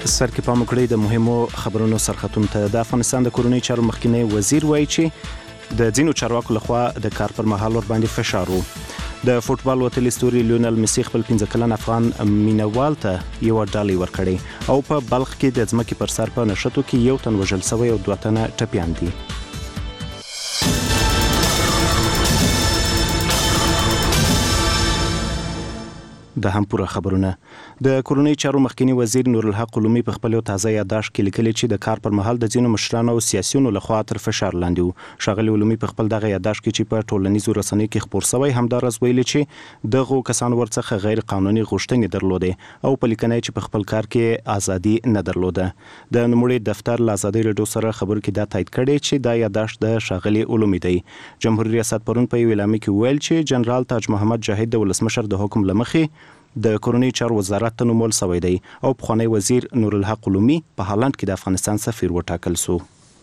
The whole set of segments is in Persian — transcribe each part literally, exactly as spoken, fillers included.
سر کې پام وکړئ د مهمو خبرونو سرخطونو ته. د افغانستان د کورنۍ چارو مخکنی وزیر وایي چې د ځینو چارواکو لخوا د کار پر مهال ور باندې فشار و. د فوټبال وتلي ستوري لیونل میسی خپل پنځه کلن افغان مینوال ته یو ډالۍ ورکړې او په بلخ کې د ځمکې پر سر په نښتو کې یو تن وژل شوی او دوه تنه ټپیان دي. د هم پوره خبرونه. د کورنۍ چارو مخکنی وزیر نورالحق علومي په خپل تازه یادداشت کې لیکلي چې د کار پر مهال د ځینو مشرانو او سیاسيونو لخوا تر فشار لاندې وو. ښاغلي علومي په خپل دغه یادداشت کې چې په ټولنیزو رسنیو کې خپور شوی همدارس ویلي چې دغه کسان ورڅخه غیر قانوني غوښتنې درلودې او په لیکنه چې په خپل کار کې ازادي نه درلوده. د نوموړي دفتر له ازادي رادیو سره خبرو کې دا تایید کړی چې دا یادداشت د ښاغلي علومي دی. جمهوریت ریاست پرون په یو اعلامیه کې ویل چې جنرال تاج محمد جاهد د ولسمشر د حکم لمخې د کورنۍ چارو وزارت ته نومول شوی دی او پخوانی وزیر نورالحق علومي په هالند کې د افغانستان سفیر وټاکل شو.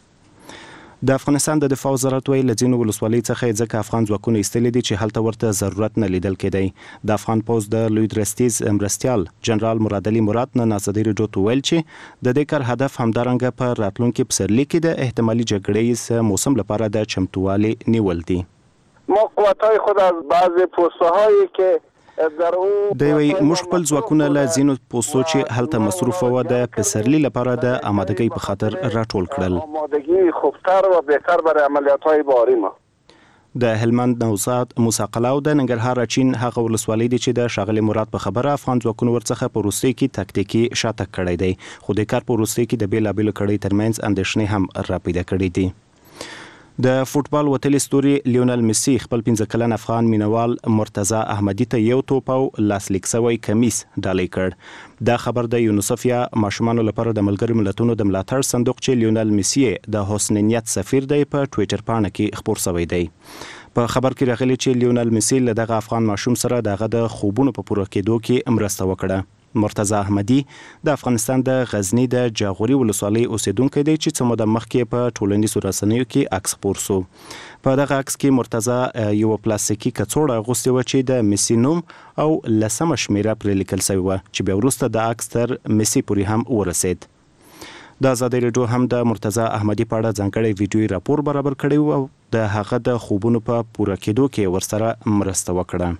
د افغانستان د دفاع وزارت ویل له ځینو ولسوالۍ څخه ځکه افغان ځواکونه ایستلي دي چې هلته ورته ضرورت نه لیدل کېدی. د افغان پوځ د لوی درستیز مرستیال جنرال مراد علي مراد نن ازادي رادیو ته ویل چې د دې کار هدف همدارنګه په راتلونکي پسرلي کې د احتمالي جګړې موسم لپاره د چمتووالي نیول دي. ما قوتای خود از بعض پوستهایی که دوی موږ خپل ځواکونه له ځینو پوستو چې هلته مصروف و د پسرلي لپاره د آمادګۍ په خاطر راټول کړل. آمادگی خوبتر و بهتر برای عملیات‌های باری ما. د هلمند نوزاد موسی قلاو د ننګرهار اچین هغه ولسوالۍ دي چې د ښاغلي مراد په خبره افغان ځواکونو ورڅخه په روسیې کې تکتیکي شاتګ کړی دی خو د کار په روسیې کې د بیلابیلو کړۍ ترمنځ اندېښنې هم راپیدا کړې دي. د فوټبال وتلي ستوري لیونل میسی خپل پنځه کلن افغان مینوال مرتضی احمدی ته یو توپ او لاسلیک شوی کمیس ډالۍ کړ. دا خبر د یونیسف یا ماشومانو لپاره د ملګرو ملتونو د ملاتړ صندوق چې لیونل میسی د حسن نیت سفیر دی په ټوئیټر پاڼه کې خپور شوی دی. په خبر کې راغلی چې لیونل میسی له دغه افغان ماشوم سره دغه د خوبونو په پوره کېدو کې مرسته وکړه. مرتضی احمدی د افغانستان د غزنی د جاغوري ولسوالۍ اوسیدونکی دی چې څه موده مخکې په ټولنیزو رسنیو کې عکس خپور شو. په دغه عکس کې مرتضی یو پلاستیکي کڅوړه اغوستې وه چې د میسی نوم او لسمه شمیره پرې لیکل شوې وه چې بیا وروسته د عکس تر میسی پورې هم ورسید. د ازادي رادیو هم د مرتضی احمدی په اړه ځانګړی ویډیویي راپور برابر کړی او د هغه د خوبونو په پوره کېدو کې ورسره مرسته وکړه.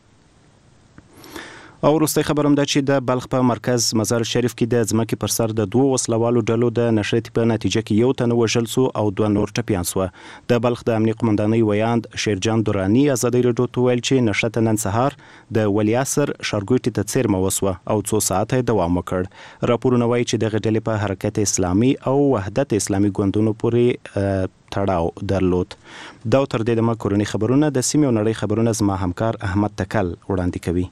او وروستی خبر هم ده چې د بلخ په مرکز مزار شریف کې د ځمکې پر سر د دوه وسلوالو ډلو د نښتې په نتیجه کې یو تن وژل شو او دوه نور ټپیان شوه. د بلخ د امنیه قمندانۍ ویاند شیرجان دراني ازادي رادیو ته ویل چې نښته نن سهار د ولیعصر ښارګوټي ته څیرمه وسوه او څو ساعته یې دوام وکړ. راپورونه وایي چې دغه ډلې په حرکت اسلامي او وحدت اسلامي ګوندونو پورې تړاو درلود. دا تر دې دمه کورنۍ خبرونه د سیمې او نړۍ خبرونه زما همکار احمد تکل وړاندې کوي.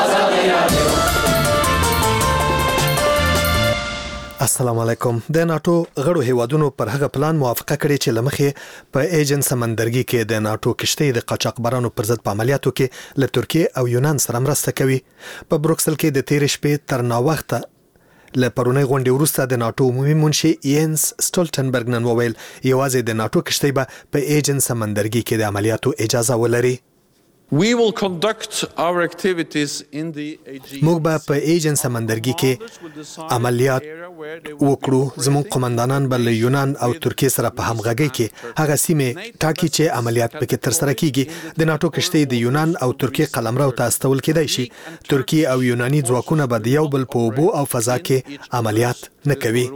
السلام علیکم. د ناتو غړو هیوادونو پر هغه پلان موافقه کړې چې لمخې په ایجن سمندرګي کې د ناتو کشتۍ د قاچاقبرانو پر ضد په عملیاتو کې له ترکیه او یونان سره مرسته کوي. په بروکسل کې د تیر شپې تر ناوخته له پرونی غونډې وروسته د ناتو عمومي منشي ینس سټولټنبرګ نن وویل یوازې د ناتو کشتۍ به په ایجن سمندرګي کې د عملیاتو اجازه ولري. We will conduct our activities in the Aegean. موږ به په ایجن سمندرګي کې عملیات وکړو. زموږ قومندانان به له یونان او ترکیه سره په همغږۍ کې هغه سیمې ټاکي چې عملیات پکې ترسره کیږي. د ناتو کشتۍ د یونان او ترکیه قلمرو ته استول کېدای شي. ترکیه او یوناني ځواکونه به د یو بل په اوبو او فضا کې عملیات نه کوي.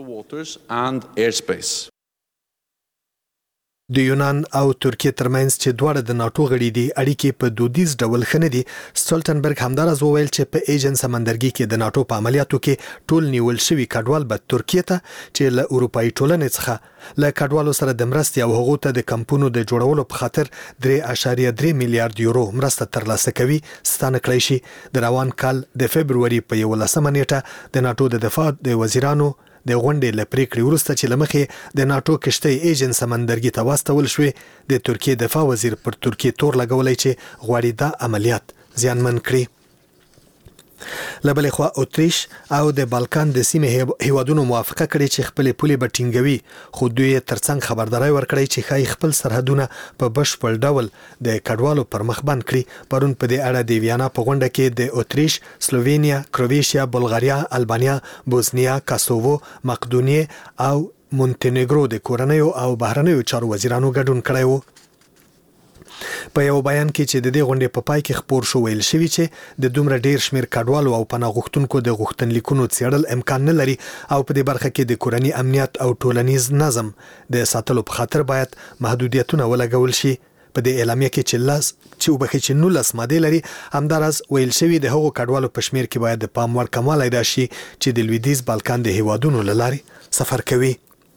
د یونان او ترکیه ترمنځ چې دواړه د ناتو غړي دي اړیکې په دودیز ډول ښه نه دي. سټولټنبرګ همدارز وویل چې په ایجن سمندرګي کې د ناتو په عملیاتو کې ټول نیول شوي کډوال به ترکیه ته چې له اروپایي ټولنې څخه له کډوالو سره د مرستې او هغو ته د کمپونو د جوړولو په خاطر درې اعشاریه درې میلیارډ یورو مرسته ترلاسه کوي ستانه کړی شي. د روان کال د فبروري په یولسمه نیټه د ناتو د دفاع د وزیرانو د غونډې له پریکړې وروسته چې لمخې د ناتو کشتۍ ایجن سمندرګي ته واستول شوې د ترکیه دفاع وزیر پر ترکیه تور لګولی چې غواړي دا عملیات زیانمن کړي. لبلې خوا اتریش او د بالکان د سیمې هیوادونو موافقه کړې چې خپل پولې بټینګوي، خو دوی ترڅنګ خبرداري ورکړې چې خای خپل سرحدونه په بشپړ ډول د کډوالو پر مخ بند کړي. پرون په دې اړه د ویانا په غونډه کې د اتریش، سلووینیا، کرواتیا، بلغاریا، البانیا، بوسنیا، کاسووو، مقدونیه او مونتینیګرو د کورنیو او بهرنیو چارو وزیرانو ګډون کړی وو. په یو بیان کې چې د دې غونډې په پای کې خبر شو ویل شوی چې د دومره ډیر شمیر کډوالو او پناه غوښتونکو د غوښتنلیکونو څېړل امکان نه لري او په دې برخه کې د کورنۍ امنیت او ټولنیز نظم د ساتلو په خاطر باید محدودیتونه ولګول شي. په دې اعلامیه کې چې لاس چې وبخې چې نولس ماده لري، همدارس ویل شوی د هغو کډوالو په شمیر کې باید د پام وړ کموالی راشي چې د لویدیځ بالکان د هیوادونو له لارې سفر کوي.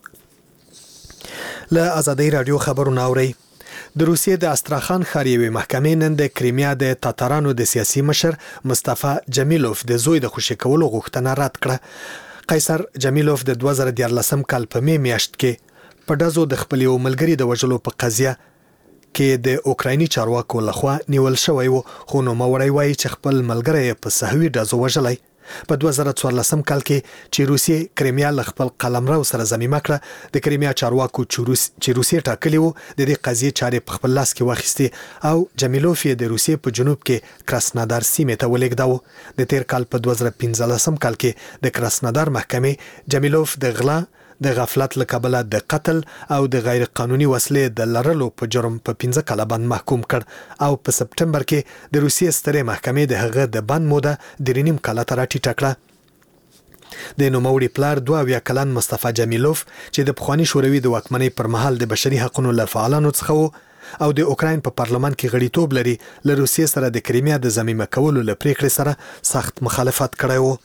له ازادۍ رادیو خبرونه اورئ. د روسیې د استراخان ښار یوې محکمې نن د کریمیا د تاتارانو د سیاسي مشر مصطفی جمیلوف د زوی د خوشي کولو غوښتنه رد کړه. قیصر جمیلوف د دوه زره دیارلسم کال په می میاشت کې په ډزو د خپل یو ملګري د وژلو په قضیه کې د اوکرایني چارواکو لخوا نیول شوی و، خو نوموړی وایي چې خپل ملګری په سهوي ډزو وژلی. په دوه زره څوارلسم کال کې چې روسیې کریمیا له خپل قلمرو سره ضمیمه کړه، د کریمیا چارواکو چې روسیې ټاکلی وو د دې قضیې چارې په خپل لاس کې واخیستې او جمیلوف یې د روسیې په جنوب کې کراسنادار سیمې ته ولېږداوه. د تیر کال په دوه زره پنځلسم کال کې د کراسنادار محکمې جمیلوف د غلا، د غفلت له کبله د قتل او د غیر قانوني وسلې د لرلو په جرم په پنځه کاله باندې محکوم کړ او په سپټمبر کې د روسیې سترې محکمې د هغه د بند موده درې نیم کاله ته راټیټه کړه. د نوموړي پلار دوه اویا کلن مصطفی جمیلوف چې د پخواني شوروي د واکمنۍ پر مهال د بشري حقوقو له فعالانو څخه وو او د اوکراین په پارلمان کې غړیتوب لري، له روسیې سره د کریمیا د ضمیمه کولو له پریکړې سره سخت مخالفت کړی وو.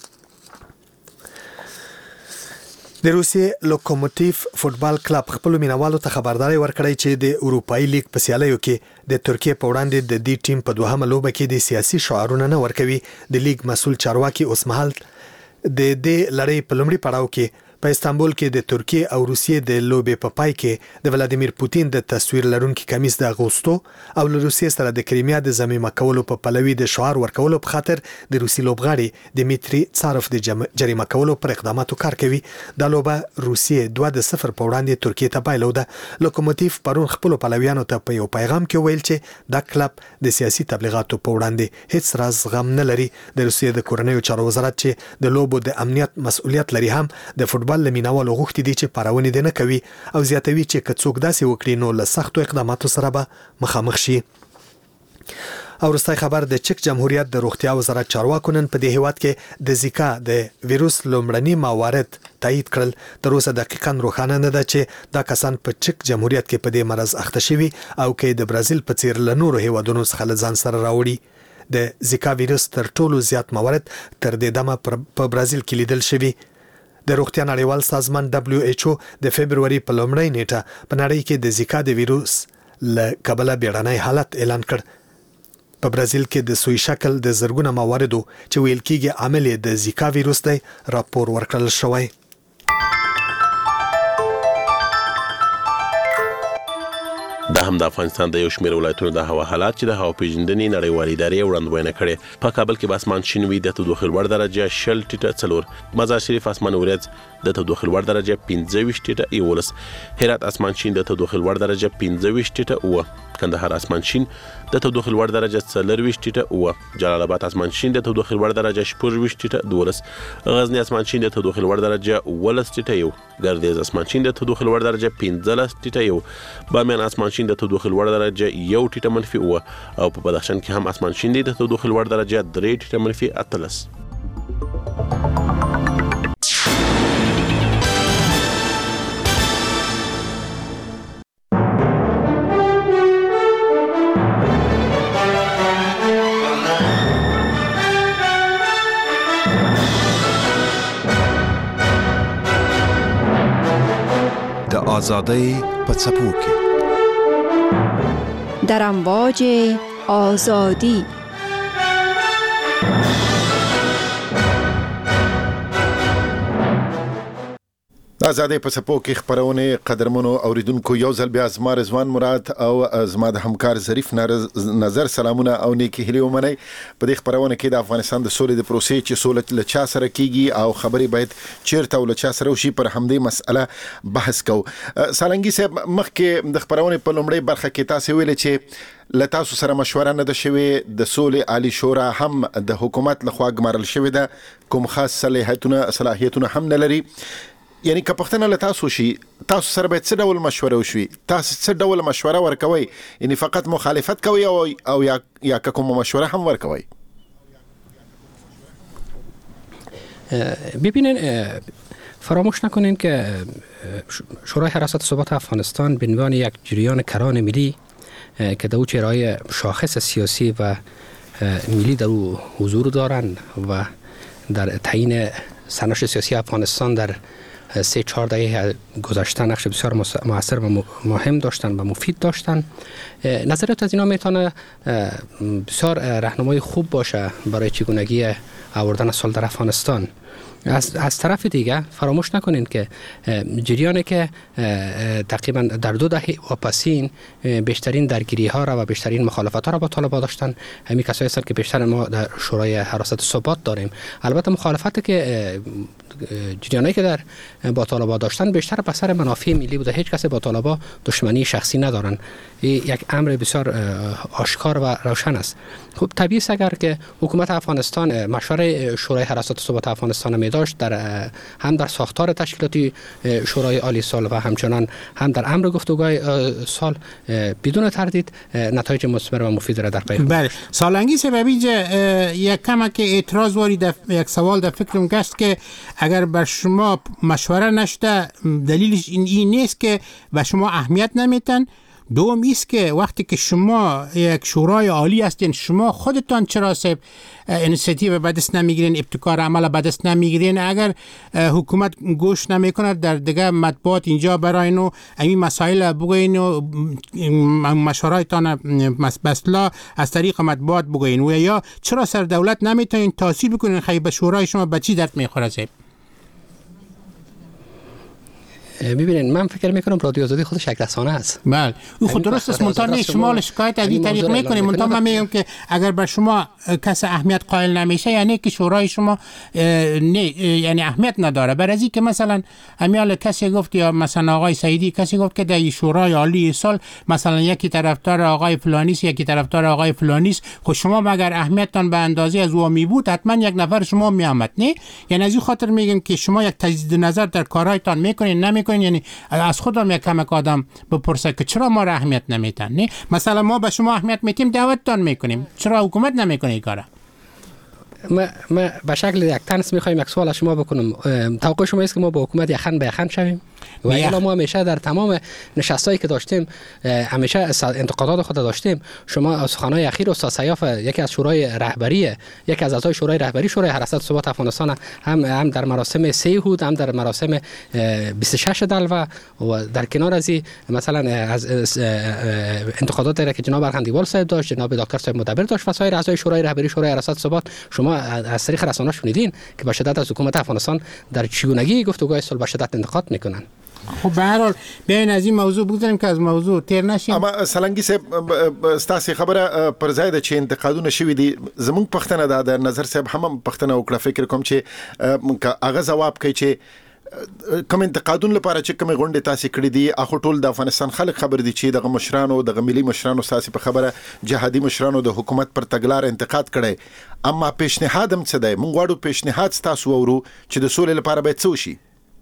د روسیې لوکوموتیف فوتبال کلب خپل مینوالو ته خبرداري ورکړی چې د اروپایي لیگ په سیالیو کې د ترکیې په وړاندې د دې ټیم په دوهمه لوبه کې د سیاسي شعارونه نه ورکوي. د لیگ مسول چارواکي اوس مهال د دې لړۍ په لومړي پړاو کې په استانبول کې د ترکیې او روسیې د لوبې په پای کې د ولادیمیر پوتین د تصویر لرونکي کمیس د اغوستو او له روسیې سره د کریمیا د ضمیمه کولو په پلوي د شعار ورکولو په خاطر د روسي لوبغاړي دمیتری تساروف د جریمه کولو پر اقداماتو کار کوي. دا لوبه روسیې دوه د صفر په وړاندې ترکیې ته بایلوده. لوکوموتیف پرون خپل پلویانو ته په یو پیغام کې ویل چې دا کلب د سیاسي تبلیغاتو په وړاندې هیڅ راز غم نه لري. د روسیې د کورنیو چارو وزارت چې د لوبو د امنیت مسؤلیت لري هم د فوتبال لمیناوالو غوښتي دي چې پارونې دې نه کوي او زیاتوي چې که څوک داسې وکړي نو له سختو اقداماتو سره به مخامخ شي. او وروستی خبر د چک جمهوریت د روغتیا وزارت چارواکو نن په دې هیواد کې د زیکا د ویروس لومړني موارد تایید کړل. تر اوسه دقیقاً روښانه نه ده چې دا کسان په چک جمهوریت کې په دې مرض اخته شوي او کې د برازیل په څیر له نورو هیوادونو څخه له ځان سره راوړي. د زیکا ویروس تر ټولو زیات موارد تر دې دمه په برازیل کې لیدل شوي. د روغتیا نړیوال سازمان دبلیو ایچ او د فبرवरी په لومړۍ نیټه په نړۍ کې د زیکا د ویروس له کبله بیړنی حالت اعلان کړ. په برازیل کې د سوی شکل د زرګونه مواردو چې ویل کېږي عامل د زیکا ویروس دی راپور ورکړل شوی. دا هم د افغانستان د یو شمېر ولایتونو د هوا حالات چې د هوا پیژندنې نړیوالې ادارې وړاندوینه کړې. په کابل کې به اسمان شین وي، د تودوخې لوړ درجه شل ټیټه څلور، مزار شریف اسمان ورځ د تودوخې لوړ درجه پنځه ویشت ټیټه یولس، هرات اسمان شین د تودوخې لوړ درجه پنځه ویشت ټیټه اوه، کندهار اسمان شین د تودوخې لوړ درجه څلور ویشت ټیټه اوه، جلال آباد اسمان شین د تودوخې لوړ درجه شپږ ویشت ټیټه دولس، غزنی اسمان شین د تودوخې لوړ درجه اوولس ټیټه یو، ګردیز اسمان شین د تودوخې لوړ درجه پنځلس ټیټه یو، بامیان اسمان شین د تودوخې لوړ درجه یو ټیټه منفي اوه او په بدخشان کې هم اسمان شین دی د تودوخې لوړ درجه درې ټیټه منفي اتلس. د آزادۍ په څپو کې در امواج آزادی د آزادۍ په څپو کې خپرونه قدرمنو اوریدونکو یو ځل بیا زما رضوان مراد او زما د همکار ظریف نظر سلامونه او نیکی هیلې ومنئ. په دې خپرونه کې د افغانستان د سولې د پروسې چې سوله له چا سره کیږي او خبرې باید چیرته او له چا سره وشي پر همدې مسأله بحث کوو. سالنګي صاحب مخکې د خپرونې په لومړۍ برخه کې تاسو ویل چې له تاسو سره مشوره نه ده شوې، د سولې عالی شورا هم د حکومت لخوا ګمارل شوې ده، کوم خاص صلاحیتونه صلاحیتونه هم نه لري. یعنی که پښتنه له تاسو شي تاسو سره باید څه ډول مشوره وشي؟ تاسو څه ډول مشوره ورکوي؟ یعنی فقط مخالفت کوي او او یا یا کوم مشوره هم ورکوي؟ ببینین فراموش نکنین که شورای حراست ثبات افغانستان به عنوان یک جریان کلان ملی که در او چهره‌های شاخص سیاسی و ملی در او حضور دارند و در تعیین سرنوشت سیاسی افغانستان در سه چهار دهه گذشته نقش بسیار موثر و مهم داشتن و مفید داشتن. نظریات از اینا میتونه بسیار راهنمای خوب باشه برای چگونگی آوردن صلح در افغانستان. از, از طرف دیگه فراموش نکنین که جریانی که تقریبا در دو دهه واپسین بیشترین درگیری ها را و بیشترین مخالفت ها را با طالبان داشتن، همین کسایی هستند که بیشتر ما در شورای حراست ثبات داریم. البته مخالفت که جریانی که در با طالبان داشتن بیشتر به سر منافع ملی بوده، هیچ کسی با طالبان دشمنی شخصی ندارن. یک امر بسیار آشکار و روشن است. خب طبیعی است اگر که حکومت افغانستان مشورت شورای حراست ثبات افغانستان می داشت در هم در ساختار تشکیلاتی شورای عالی صلح و همچنان هم در امر گفتگوهای صلح بدون تردید نتایج مثمر و مفید را در پی خود. بله سالنگی سببی یک کم که اعتراض وارد یک سوال در فکرم گشت که اگر بر شما مشوره نشده دلیلش این, این نیست که به شما اهمیت نمیتن. دوم ایست که وقتی که شما یک شورای عالی هستین شما خودتان چرا سب اینیشیتیو به دست نمیگیرین، ابتکار عمل به دست نمیگیرین؟ اگر حکومت گوش نمیکنه در دیگه مطبوعات اینجا براین و این مسائل بگوین و مشورایتان بسلا از طریق مطبوعات بگوین و یا چرا سر دولت نمیتونین تاثیر بکنین خیلی به شورای شما به چی درد میخوره سب؟ ببینید من فکر میکنم رادیو آزادی خودش یک رسانه است. بله او خود درست است. منتها نه شما شکایت از این طریق میکنیم. منتها من میگم که اگر بر شما کس اهمیت قائل نمیشه یعنی که شورای شما نه یعنی اهمیت نداره. برای اینکه مثلا امیال کسی گفت یا مثلا آقای سعیدی کسی گفت که در شورای عالی صلح مثلا یکی طرفدار آقای فلانیست یکی طرفدار آقای فلانیست، خود شما مگر اهمیتتان به اندازه از او می بود حتما یک نفر شما میآمد نه؟ یعنی از این خاطر میگم که شما یک تجدید نظر در کارهایتان میکنین نمی یعنی از خودم یک کمک آدم بپرسه که چرا ما را اهمیت نمیتن؟ نه مثلا ما به شما اهمیت میتیم دعوتتان میکنیم، چرا حکومت نمیکنه این کارا؟ ما ما به شکل یک تنس میخوایم یک سوال از شما بکنم. توقع شما است که ما با حکومت یخن به یخن شویم؟ و الا ما همیشه در تمام نشستایی که داشتیم همیشه انتقادات خود داشتیم. شما سخنهای اخیر استاد سیاف یکی از شورای رهبری یکی از اعضای شورای رهبری شورای حراست ثبات افغانستان هم هم در مراسم سیهود هم در مراسم بیست و شش دلو و در کنار از مثلا از انتقادات را که جناب ارغندیوال صاحب داشت، جناب دکتر صاحب مدبر داشت و سایر اعضای شورای رهبری شورای حراست ثبات شما از طریق رسانه‌ها شنیدین که به شدت از حکومت افغانستان در چگونگی گفتگوهای صلح به شدت انتقاد میکنن. خب به هر حال بیاین از این موضوع بگذاریم که از موضوع تیر نشیم. اما سلنګي صاحب ستاسو خبره پر ځای د چې انتقادونه شوي دي زموږ پښتنه د در نظر صاحب هم پښتنه وکړه فکر کوم چې هغه جواب کوي چې کوم انتقادون لپاره چې کوم غونډه تاسو کړې دي اخو ټول د افغانستان خلک خبر دي چې د مشرانو د ملي مشرانو ساسي په خبره جهادي مشرانو د حکومت پر تګلار انتقاد کړي. اما پیشنهاد هم څه دی؟ مونږ غواړو پیشنهاد تاسو وورو چې د سولې لپاره باید څه وشي.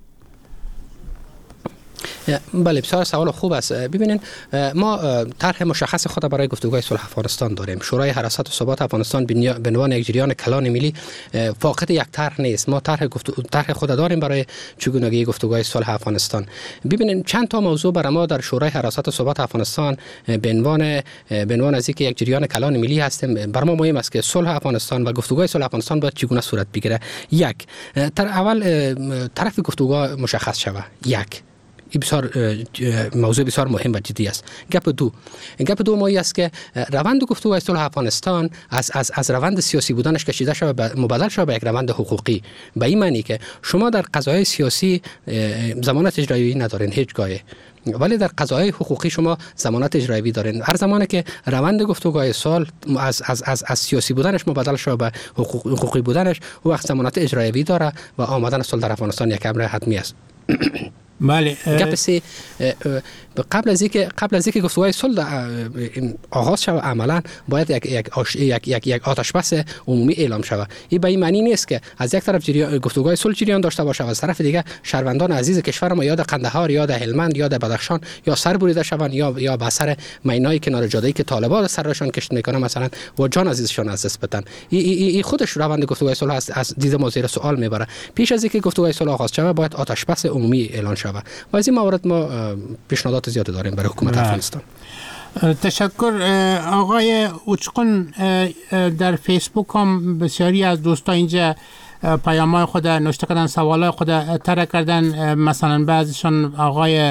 بله بسیار سوال خوب است. ببینید ما طرح مشخص خود برای گفتگوهای صلح افغانستان داریم. شورای حراست ثبات افغانستان به عنوان یک جریان کلان ملی فاقد یک طرح نیست. ما طرح گفتگو طرح خود داریم برای چگونگی گفتگوهای صلح افغانستان. ببینید چند تا موضوع برای ما در شورای حراست ثبات افغانستان به عنوان به عنوان از اینکه یک جریان کلان ملی هستیم برای ما مهم است که صلح افغانستان و گفتگوهای صلح افغانستان باید چگونه صورت بگیره. یک تر اول طرف گفتگو مشخص شود. یک این بسیار موضوع بسیار مهم و جدی است. گپ دو گپ دو مایی است که روند گفتگوهای صلح افغانستان از از از روند سیاسی بودنش کشیده شده مبادل شده به یک روند حقوقی، به این معنی که شما در قضایای سیاسی ضمانت اجرایی ندارین هیچ گاهی، ولی در قضایای حقوقی شما ضمانت اجرایی دارین. هر زمانی که روند گفتگوهای صلح از از از از سیاسی بودنش مبادل شده به حقوق حقوقی بودنش، او وقت ضمانت اجرایی داره و آمدن صلح در افغانستان یک امر حتمی است. بله. گپسی قبل از اینکه قبل از اینکه گفتگوهای صلح آغاز شود عملا باید یک یک یک یک, یک آتش بس عمومی اعلام شود. این به این معنی نیست که از یک طرف گفتگوهای صلح جریان داشته باشه و از طرف دیگه شهروندان عزیز کشور ما یاد قندهار یا در هلمند یا در بدخشان یا سر بریده شوند یا یا به اثر مینای کنار جاده که طالبان سرشان کشت میکنه مثلا و جان عزیزشان از دست بدن. این ای خودش روند گفتگوهای صلح از دید ما زیر سوال میبره. پیش از اینکه گفتگوهای صلح آغاز شود باید آتش بس عمومی اعلان شود و از این موارد ما پیشنهادات زیاد داریم برای حکومت افغانستان. تشکر آقای اوچقون. در فیسبوک هم بسیاری از دوستا اینجا پیام‌های خود نوشته کردن، سوالای خود طرح کردن. مثلا بعضیشون آقای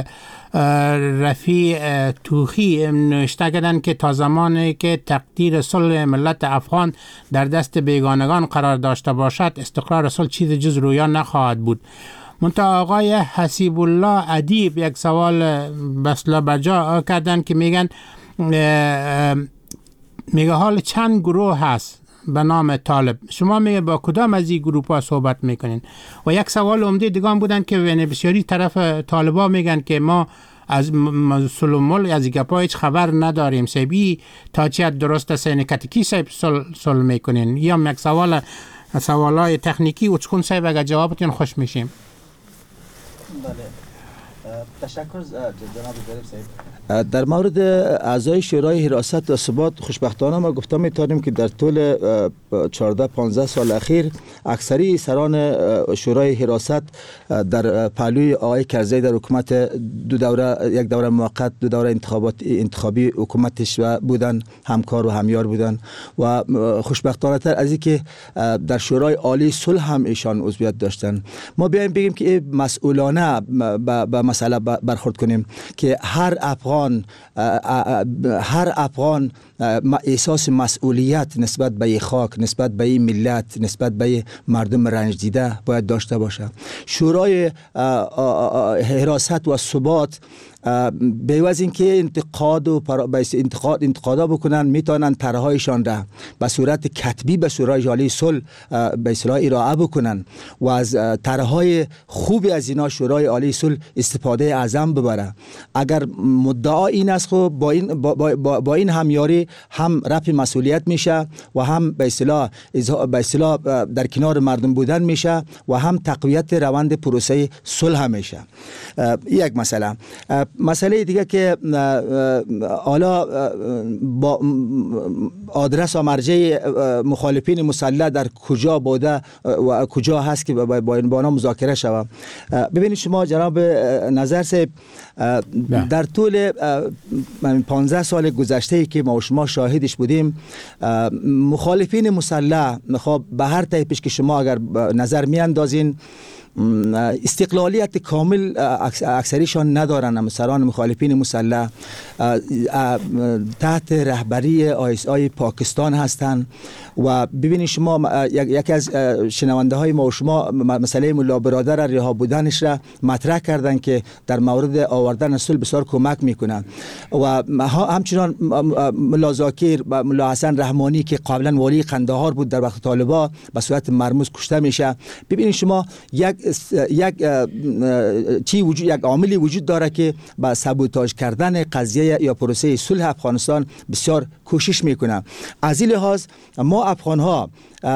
رفیع توخی نوشته کردن که تا زمانی که تقدیر صلح ملت افغان در دست بیگانگان قرار داشته باشد استقرار صلح چیز جز رویا نخواهد بود. منتها آقای حسیب الله ادیب یک سوال بسلا بجا کردن که میگن میگه حال چند گروه هست به نام طالب، شما میگه با کدام از این گروه ها صحبت میکنین؟ و یک سوال عمده دیگه هم بودن که بسیاری طرف طالبا میگن که ما از سلمول از گپا هیچ خبر نداریم، سبی تا چه درست است نکتکی سب سل میکنین. یا یک سوال سوالای تکنیکی و چکون سب اگر جوابتون خوش میشیم. بله، تشکر جناب ظریف صاحب. در مورد اعضای شورای حراست و ثبات خوشبختانه ما گفتم میتونیم که در طول چهارده پانزده سال اخیر اکثری سران شورای حراست در پهلوی آقای کرزی در حکومت دو دوره، یک دوره موقت، دو دوره انتخابات انتخابی حکومتش بودن، همکار و همیار بودن و خوشبختانه تر از این که در شورای عالی صلح هم ایشان عضویت داشتن. ما بیایم بگیم که مسئولانه به مسئله برخورد کنیم که هر افغان هر افغان احساس مسئولیت نسبت به خاک، نسبت به ملت، نسبت به مردم رنج دیده باید داشته باشه. شورای حراست و ثبات بیواز اینکه انتقاد و انتقاد انتقادا بکنن میتونن طرحهایشان را به صورت کتبی به شورای عالی صلح به اصطلاح ارائه بکنن و از طرحهای خوبی از اینا شورای عالی صلح استفاده اعظم ببره. اگر مدعا این است خب با این با, با, با این همیاری هم رفع مسئولیت میشه و هم به اصطلاح به اصطلاح در کنار مردم بودن میشه و هم تقویت روند پروسه صلح میشه. یک مسئله مسئله دیگه که حالا با آدرس و مرجع مخالفین مسلح در کجا بوده و کجا هست که با این بانا مذاکره شود. ببینید شما جناب نظر صاحب در طول پانزده سال گذشته که ما و شما شاهدش بودیم مخالفین مسلح خب به هر تایپش که شما اگر نظر میاندازین استقلالیت کامل اکثریشان ندارن. سران مخالفین مسلح تحت رهبری آی اس آی پاکستان هستند و ببینید شما یکی از شنونده های ما و شما مسئله ملا برادر رها بودنش را مطرح کردن که در مورد آوردن صلح بسیار کمک میکنن و همچنان ملا زاکر و ملا حسن رحمانی که قبلا والی قندهار بود در وقت طالبا به صورت مرموز کشته میشه. ببینید شما یک یک چی وجود یک عاملی وجود داره که با سابوتاژ کردن قضیه یا پروسه صلح افغانستان بسیار کوشش میکنه. از این لحاظ ما افغان ها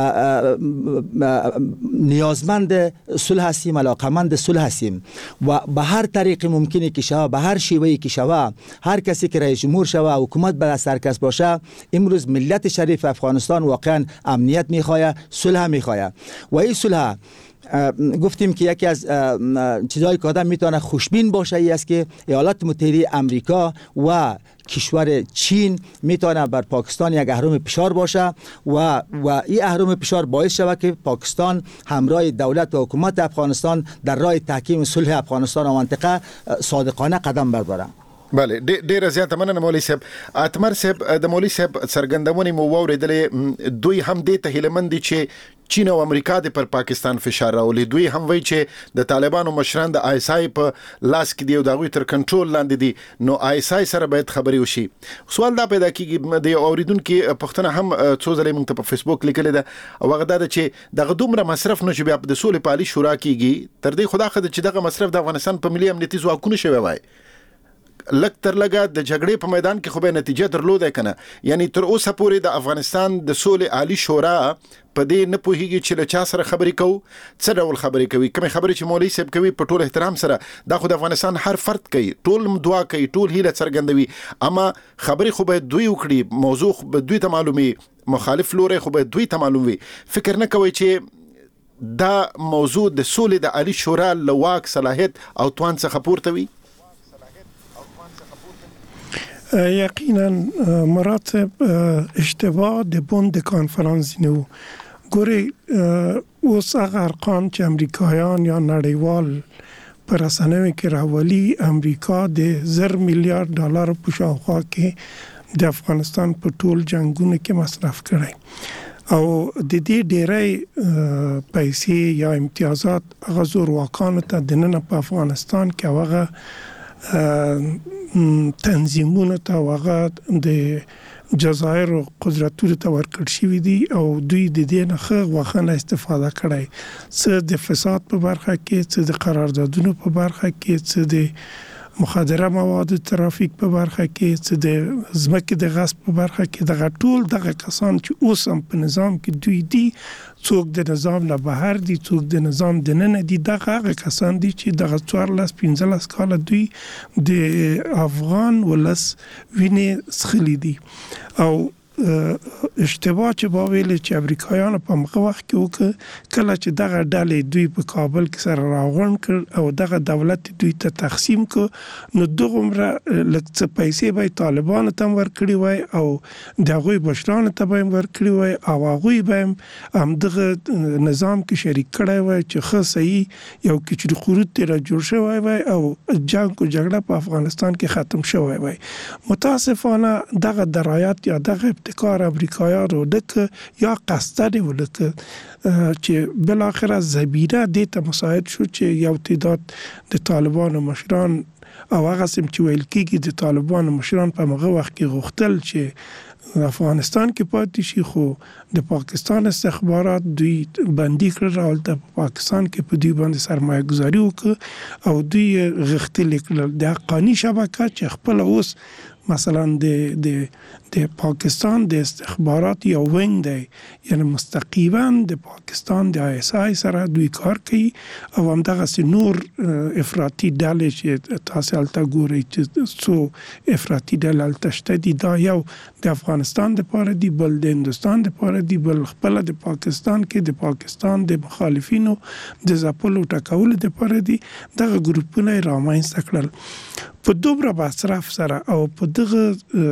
نیازمند صلح هستیم، علاقمند صلح هستیم و به هر طریق ممکنه که شود، به هر شیوهی که شود، هر کسی که رئیس جمهور شود، حکومت به دست کس باشه، امروز ملت شریف افغانستان واقعا امنیت میخواه، صلح میخواه و این صلح گفتیم که یکی از چیزهایی که آدم میتونه خوشبین باشه ای است که ایالات متحده آمریکا و کشور چین میتونه بر پاکستان یک اهرم فشار باشه و و این اهرم فشار باعث شود که پاکستان همراه دولت و حکومت افغانستان در راه تحکیم صلح افغانستان و منطقه صادقانه قدم برداره. بله ډیر زیاته مننه مولوي صاحب. اتمر صاحب د مولوي صاحب څرګندونې مو واوریدلې، دوی هم دې ته هیلمن دي چې چین او امریکا د پر پاکستان فشار راولي. دوی هم وایي چې د طالبانو مشران د آی اس آی په لاس کې دی او د هغوی تر کنټرول لاندې دي، نو آی اس آی سره باید خبرې وشي. سوال دا پیدا کیږي، د اوریدونکو پښتنه هم څو ځله موږ ته په فیسبوک لیکلې ده او هغه دا ده چې دغه دومره مصرف نه چې بیا د سولې پالي شورا کیږي، تر دې خدا خدای چې دغه مصرف د افغانستان په ملي امنیتي ځواکونو شوی وای، لک تر لګه د جګړې په میدان کې خو به نتیجه درلوده کنه. یعنی تر اوسه پورې د افغانستان د سولې عالی شورا په دې نه پوهیږي چې له چا سره خبرې کوو، څه ډول خبرې کوي. کومې خبرې چې مولوي صاحب کوي په ټول احترام سره دا خو د افغانستان هر فرد کوي، ټول دعا کوي، ټول هیله څرګندوي، اما خبرې خو به دوی وکړي، موضوع به دوی ته معلومي، مخالف لوري خو به دوی ته معلومي. فکر نه کوي چې دا موضوع د سولې د عالی شورا لواک صلاحیت او توان څخه پورته وي؟ یقینا مراد صاحب اشتباه د بوند کانفرانس نو ګوري. اوس هغه ارقام چې امریکایان یا نړیوال پر رسنیو کې راولي، امریکا د زر میلیارډ ډالر په شاوخوا کې د افغانستان په ټول جنگونو کې مصرف کړي او د دې ډېرې پیسې یا امتیازات هغه زورواکانو ته د نن په افغانستان کې هغه تنظیمونو ته هغه د جزایر او قدرتونو ته ورکړل شوی دي او دوی د دې نه ښه وخت استفاده کړي، څه د فساد په برخه کې، څه د قراردادونو په برخه کې، څه د مخدره مواد ترافیک په برخه کې، څه د ځمکې د غصب په برخه کې. دغه ټول دغه کسان چې اوس هم په نظام کې دوی دي، څوک د نظام نه بهر دي، څوک د نظام دننه دي، دغه هغه کسان دي چې دغه څوارلس پنځلس کاله دوی د افغان ولس وینې څښلي دي. او اشتباه چې با ویل چې امریکایان په هغه وخت کې وکړه کله چې دغه ډلې دوی په کابل کې سره راغون کړ او دغه دولت دوی ته تقسیم کړ، نو دغه عمره لکه پیسې به طالبان ته ورکړي وای او دغه بشران ته به ورکړي وای او هغه به هم دغه نظام کې شریک کړي وای چې خو صحیح یو کچري خروج تر جوړ شوی وای او جنگ او جګړه په افغانستان کې ختم شوی وای. متاسفانه دغه درایات یا دغه کار امریکایانو ډکه یا قصدي ولکه چې بل اخر زبیره د ته مساعد شو چې یو تعداد د طالبانو مشران او هغه سم چې ویل کېږي د طالبانو مشران په هغه وخت کې غوښتل چې افغانستان کې پاتې شي، خو د پاکستان استخبارات دوی بندي کړل او د پاکستان کې په دوی باندې سرمایه گذاري وکړه او دوی غښتلې کړل. د حقاني شبکه چې خپل اوس مثلا د د د پاکستان د استخبارات یو وینګ دی، یعنی مستقیما د پاکستان د آی اس آی سره دوی کار کوي او همدغه نور افراطي ډلې چې تاسو هلته ګورئ چې څو افراطي ډلې هلته شته دي، دا یو د افغانستان لپاره دی، بل د هندوستان لپاره دی، بل خپل د پاکستان کې د پاکستان د مخالفینو د ځپلو ټکولو لپاره دی. دغه ګروپونه رامنځته کړل په دومره مصرف سره او په دغه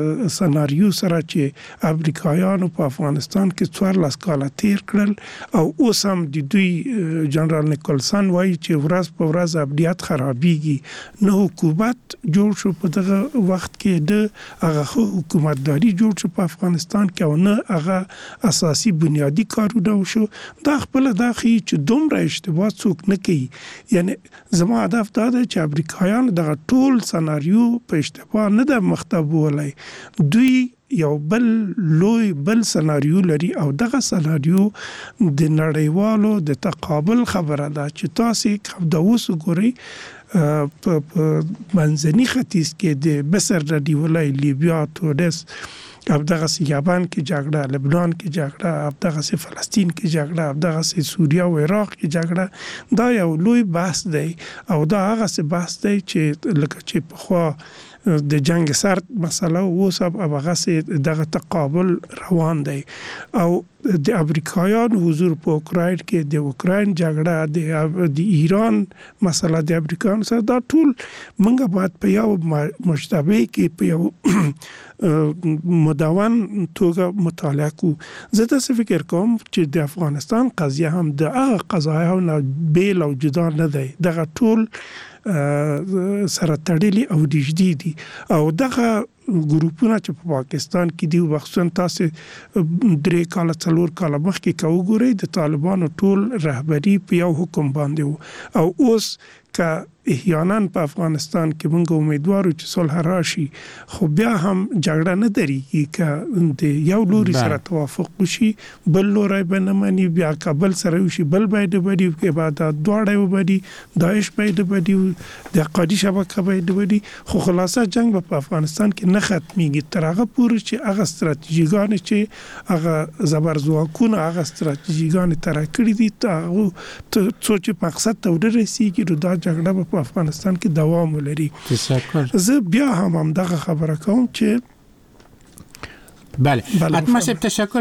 سناریو سره چې امریکایانو په افغانستان کې څوارلس کاله تیر کړل او اوس هم د دوی جنرال نیکولسن وایي چې ورځ په ورځ امنیت خرابېږي. نو حکومت جوړ شو په دغه وخت کې، د هغه حکومتداري جوړ شو په افغانستان کې او نه هغه اساسي بنیادی کارونه وشو. دا خپل دا خي چې دومره اشتباه څوک نه کوي. یعنی زما هدف دا دی چې امریکایان دغه ټول سناریو په اشتباه نه د مختب ولای، دوی یو بل لوی بل سناریو لري او دغه سناریو د نړیوالو د تقابل خبره ده چې تاسو د اوس ګوري په منځني ختیځ کې د مصر د دیولای لیبیا، تونس، ابدغه یابان کې جګړه، لبنان کې جګړه، ابدغه فلسطین کې جګړه، ابدغه سوریه او عراق کې جګړه. دا یو لوی بحث دی او دا هغه څه بحث دی چې لکه چې په خوا د جنگ سرد مسله اوس هغه سي دغه تقابل روان دی او د امریکایانو حضور په اوکراین کې د اوکراین جګړه د ایران مسله د امریکایانو سره دا ټول موږ باید په یو مشتبه کې په یو مدون توګه مطالعه کو. زه تاسو فکر کوم چې د افغانستان قضیه هم د هغه قضایاو نه بیل او جدا نه دی، دغه ټول سره تړلي او نږدې دي او دغه ګروپونه چې په پاکستان کې دی وخصوصا تاسو درې کال څلور کال مخکې کو ګورئ د طالبانو ټول رهبری په یو حکم باندې او اوس که احیانا په افغانستان کې موږ امیدوارو چې صلح راشي خو بیا هم جګړه نه درېږي که د یو لوري سره توافق وشي بل لوري به نه مني بیا کابل سره وشي بل باید بدی کې بعد دواړه وبدي داعش باید بدی د قادي شبکه باید بدی خو خلاصه جنگ په افغانستان کې نه ختميږي تر هغه پورې چې هغه ستراتیژیګان چې هغه زبرځواکونه هغه ستراتیژیګان تر کړی دي ته څه چې مقصد ته ورسیږي دا جګړه په افغانستان کې دوام ولري. زه بیا هم هم دغه خبره کوم چې بله, بله حتما سب تشکر.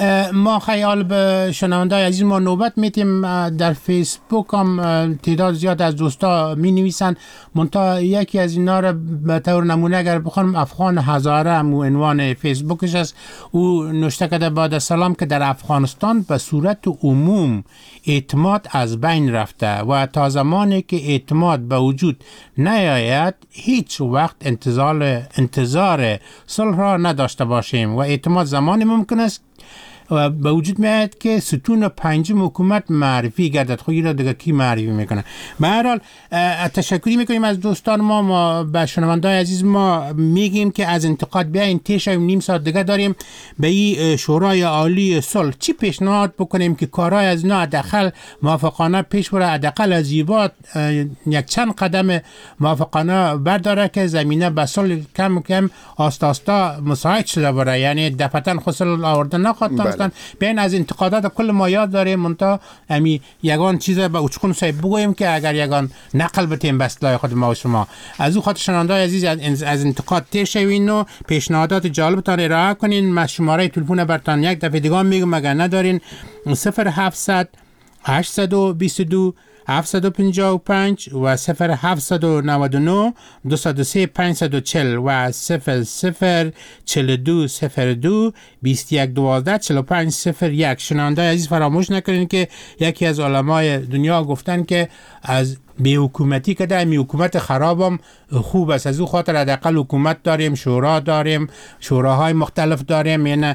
ما خیال به شنوندای عزیز ما نوبت میتیم در فیسبوک هم تعداد زیاد از دوستا می نویسن منتها یکی از اینا را به طور نمونه اگر بخوام افغان هزاره هم عنوان فیسبوکش است او نوشته کرده بعد سلام که در افغانستان به صورت عموم اعتماد از بین رفته و تا زمانی که اعتماد به وجود نیاید هیچ وقت انتظار انتظار صلح را نداشته باشیم و اعتماد زمانی ممکن است و به وجود میاد که ستون پنجم حکومت معرفی گردد. خب این را دیگه کی معرفی میکنه؟ به هر حال تشکری میکنیم از دوستان ما. ما به شنوندای عزیز ما میگیم که از انتقاد بیاین تیش نیم ساعت دیگه داریم به این شورای عالی صلح چی پیشنهاد بکنیم که کارهای از اینا حداقل موافقانه پیش بره، حداقل از ایواد یک چند قدم موافقانه برداره که زمینه به صلح کم کم آستا آستا مساعد شده بره، یعنی دفعتاً خصل آورده نخواد. بین از انتقادات کل ما یاد داریم منتها امی یگان چیز به اوچخون صاحب بگویم که اگر یگان نقل بتیم به اصطلاح خود ما و شما از او خاطر شنوندای عزیز از انتقاد تیر شوین و پیشنهادات جالبتان ارائه کنین. ما شماره تلفن برتان یک دفعه دیگه میگم اگر ندارین صفر هفتصد هشتصد و بیست و دو هفتصد و پنجاه و پنج و صفر هفتصد و نود و نه دویست و سه پانصد و چهل و صفر صفر چهل و دو صفر دو بیست و یک دوازده چهل و پنج صفر یک. شنوندای عزیز فراموش نکنین که یکی از علمای دنیا گفتن که از بی حکومتی که در می حکومت خرابم خوب است. از او خاطر حداقل حکومت داریم، شورا داریم، شوراهای مختلف داریم، یعنی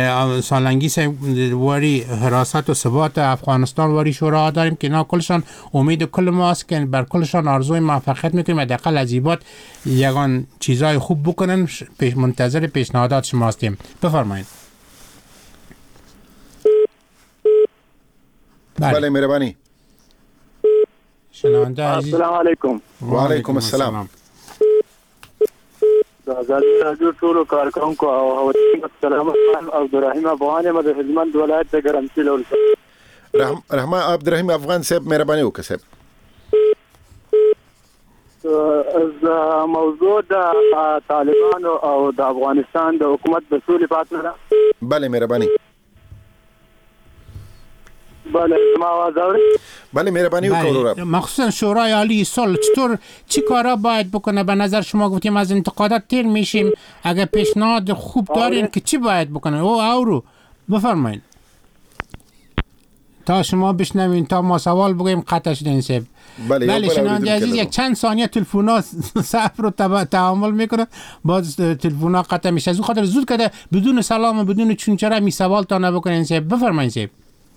سالنگیس واری حراست و ثبات افغانستان واری شورا داریم که اینا کلشان امید کل ماست که بر کلشان آرزوی موفقیت میکنیم حداقل از ایبات یگان چیزای خوب بکنن. پیش منتظر پیشنهادات شما هستیم. بفرمایید. بله مهربانی. السلام علیکم. و علیکم السلام. د آزادي رادیو ټولو کارکونکو او السلام علیکم. عبدالرحیم افغان یم د هلمند ولایت د ګرمسیر ولسوالۍ. رحمان عبدالرحیم افغان صاحب مهرباني وکړه صاحب. از موضوع د طالبانو او د افغانستان د حکومت د سولې په اړه. بله مهرباني. بله ما آواز اوري. بله مهربانی وکړئ. مخصوصا شورای عالی صلح چطور چی کارا باید بکنه؟ به نظر شما گفتیم از انتقادات تیر میشیم، اگه پیشنهاد خوب دارین که چی باید بکنه؟ او اورو بفرمایید تا شما بشنوین تا ما سوال بگیم قطعش دین صاحب. بله بله شنوندگان عزیز یک چند ثانیه تلفن‌ها صبر رو تعامل میکنه باز تلفن‌ها قطع میشه. از خاطر زود کرده بدون سلام و بدون چونچرا می سوال تا نبکنین صاحب. بفرمایید صاحب.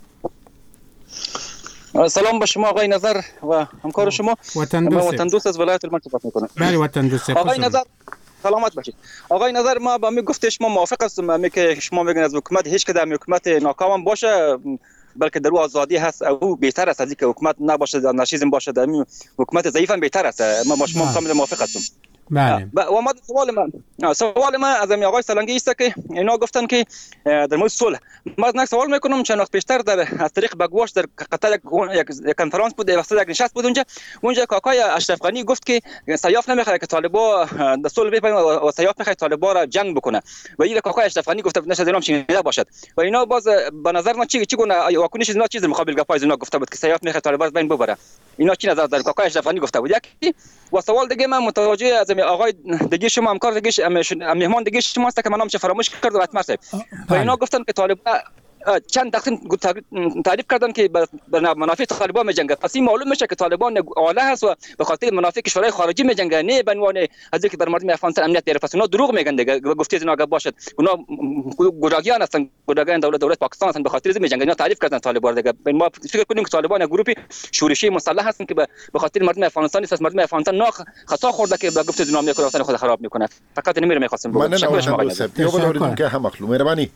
سلام به شما آقای نظر و همکار شما. وطن دوست. وطن دوست از ولایت هلمند صحبت میکنم. بله وطن دوست. آقای نظر سلامت باشید. آقای نظر ما با می گفت شما موافق هستم می که شما میگن از حکومت هیچ کدام حکومت ناکام باشه بلکه در او آزادی هست او بهتر است از اینکه حکومت نباشه، ناشیزم باشه، در حکومت ضعیف هم بهتر است. ما با شما کاملا موافق هستم. بله و ما سوال من سوال من از آقای سلنگی است که اینا گفتن که در مورد صلح. ما از سوال میکنم چند وقت پیشتر در از طریق بگواش در قطر یک یک کنفرانس بود، وقتی یک نشست بود اونجا اونجا کاکای اشرف غنی گفت که سیاف نمیخواد که طالبا در صلح بپیوندن و سیاف میخواد طالبا را جنگ بکنه و این کاکای اشرف غنی گفته نشه اینا شنیده باشد و اینا باز به نظر من چی چی گونه واکنش اینا چیز مقابل گپای اینا گفته بود که سیاف میخواد طالبا را بین ببره. اینا چی نظر در کاکای اشرف غنی گفته بود. یکی و سوال دیگه من متوجه از آقای دیگه شما همکار دیگه مهمان دیگه شما است که من نامش فراموش کرد و اتمر صاحب و اینا گفتن که طالبا چند تقسیم تعریف کردن که به منافع طالبان میجنگه. پس این معلوم میشه که طالبان آله هست و به خاطر منافع کشورهای خارجی میجنگه، نه به عنوان از اینکه بر مردم افغانستان امنیت بیاره. پس اونا دروغ میگن دیگه، گفته اینا باشد اونا گوراگیان هستن، گوراگیان دولت دولت پاکستان هستن، به خاطر این میجنگه. اینا تعریف کردن طالبان دیگه. ما فکر کنیم که طالبان گروهی شورشی مسلح هستن که به خاطر مردم افغانستان است، مردم افغانستان ناخ خطا خورده که به گفته اینا میکنه خود خراب میکنه. فقط نمیره میخواستم بگم. من شما که هم مخلوق مهربانی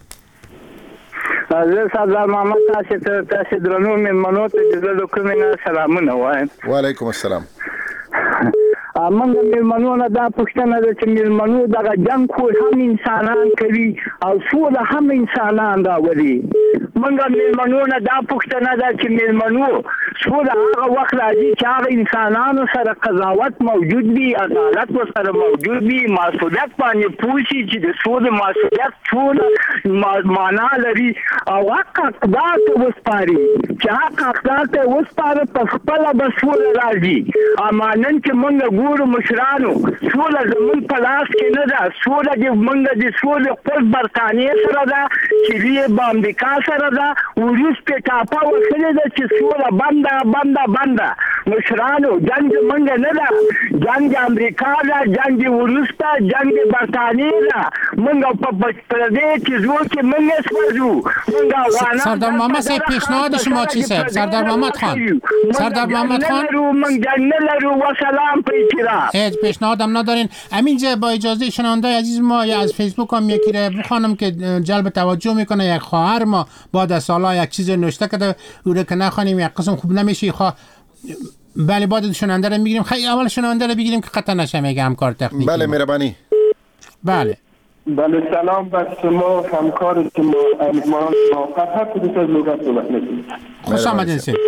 زه سردار محمد تاسو ته تاسو درنو مېلمنو ته د دوکمنه سلامونه وایم. وعلیکم السلام. موږ مېلمنو نه دا پوښتنه ده چې مېلمنو دغه جنګ خو هم انسانان کوي او سوله هم انسانان راولي. موږ مېلمنو نه دا پوښتنه ده چې مېلمنو سوله هغه وخت راځي چې هغه انسانانو سره قضاوت موجود وي، عدالت ورسره موجود وي، مسؤلیت باندې پوه شي چې د سولې مسؤلیت ټول معنا لري او حق اقدار ته وسپاري چې حق اقدار ته وسپاره په خپله به سوله راځي. اما نن چې موږ ګورو مشرانو سوله زموږ په لاس کې نه ده. سوله د موږ د سولې خپل برطانیې سره ده چې یې به امریکا سره ده. وروسته ټاپه وسلې ده چې سوله بنده بنده بنده. مشرانو جنګ موږ نه ده، جنګ امریکا ده، جنګ وروسته جنګ برطانیې ده. موږ په پردې چې زو کې موږ سوځو. موږ سردار محمد صاحب پیشنهاد شما چی صاحب؟ سردار محمد خان سردار محمد خان موږ جنګ نه لرو و سلام پیچرا. هیچ پیشنهادم ندارین. همینجا با اجازه شنونده عزیز ما از فیسبوک هم یکی رو بخوانم که جلب توجه میکنه. یک خواهر ما بعد از سالها یک چیز نوشته کرده او رو که نخوانیم یک قسم خوب نمیشه. خواه بله بعد شنونده رو میگیریم. خیلی اول شنونده رو بگیریم که قطع نشه میگه همکار تکنیکی. بله مهربانی. بله بله سلام بر شما همکار شما امیدوارم شما فرحت کدوست از لغت صحبت میکنید. خوش آمدین سید.